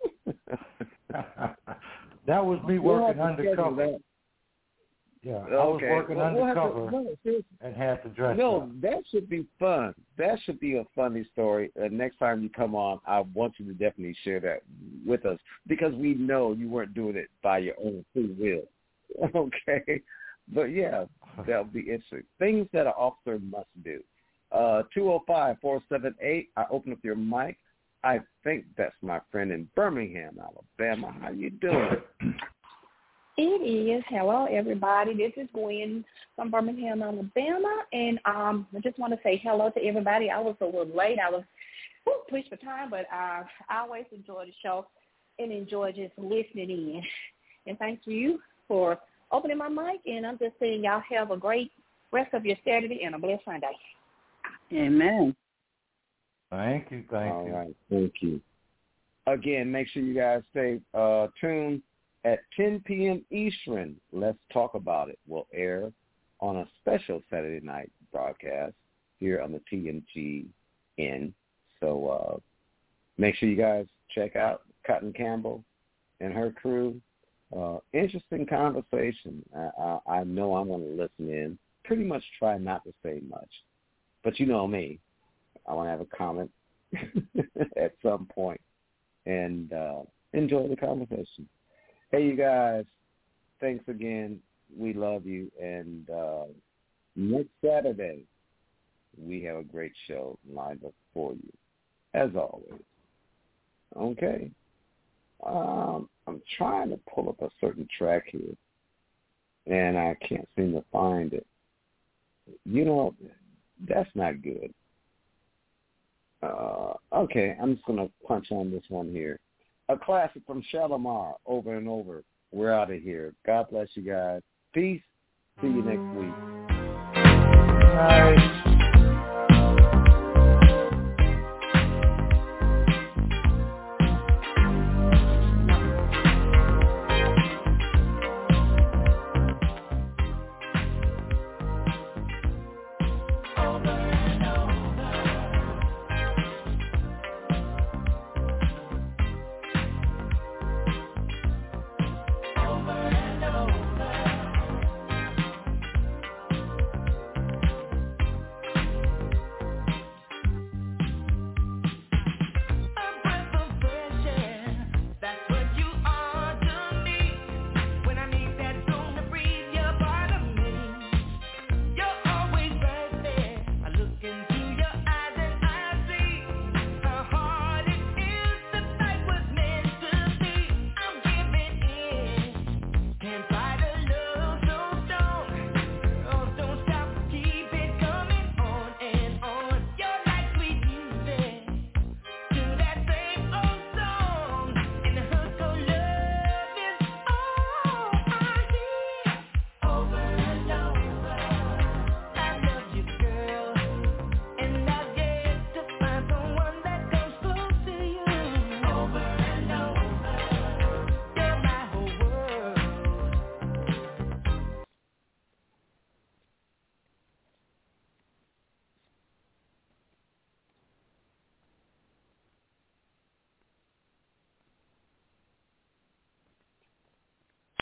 That was me we'll working undercover. Yeah, I was okay. working well, undercover we'll to, no, and had to dress No, up. that should be fun. That should be a funny story. Uh, next time you come on, I want you to definitely share that with us, because we know you weren't doing it by your own free will. Okay? But, yeah, that would be interesting. Things that an officer must do. Uh, two oh five, four seven eight, I open up your mic. I think that's my friend in Birmingham, Alabama. How you doing? It is. Hello, everybody. This is Gwen from Birmingham, Alabama, and um, I just want to say hello to everybody. I was a little late. I was whew, pushed for time, but uh, I always enjoy the show and enjoy just listening in. And thanks to you for opening my mic, and I'm just saying y'all have a great rest of your Saturday and a blessed Sunday. Amen. Thank you. Thank All you. right. Thank you. Again, make sure you guys stay uh, tuned. At ten p.m. Eastern, Let's Talk About It will air on a special Saturday night broadcast here on the T M G N. So uh, make sure you guys check out Cotton Campbell and her crew. Uh, interesting conversation. I, I, I know I'm going to listen in. Pretty much try not to say much. But you know me. I want to have a comment at some point and uh, enjoy the conversation. Hey, you guys, thanks again. We love you. And uh, next Saturday, we have a great show lined up for you, as always. Okay. Um, I'm trying to pull up a certain track here, and I can't seem to find it. You know, that's not good. Uh, okay, I'm just going to punch on this one here. A classic from Shalimar, Over and Over. We're out of here. God bless you guys. Peace. See you next week. All right.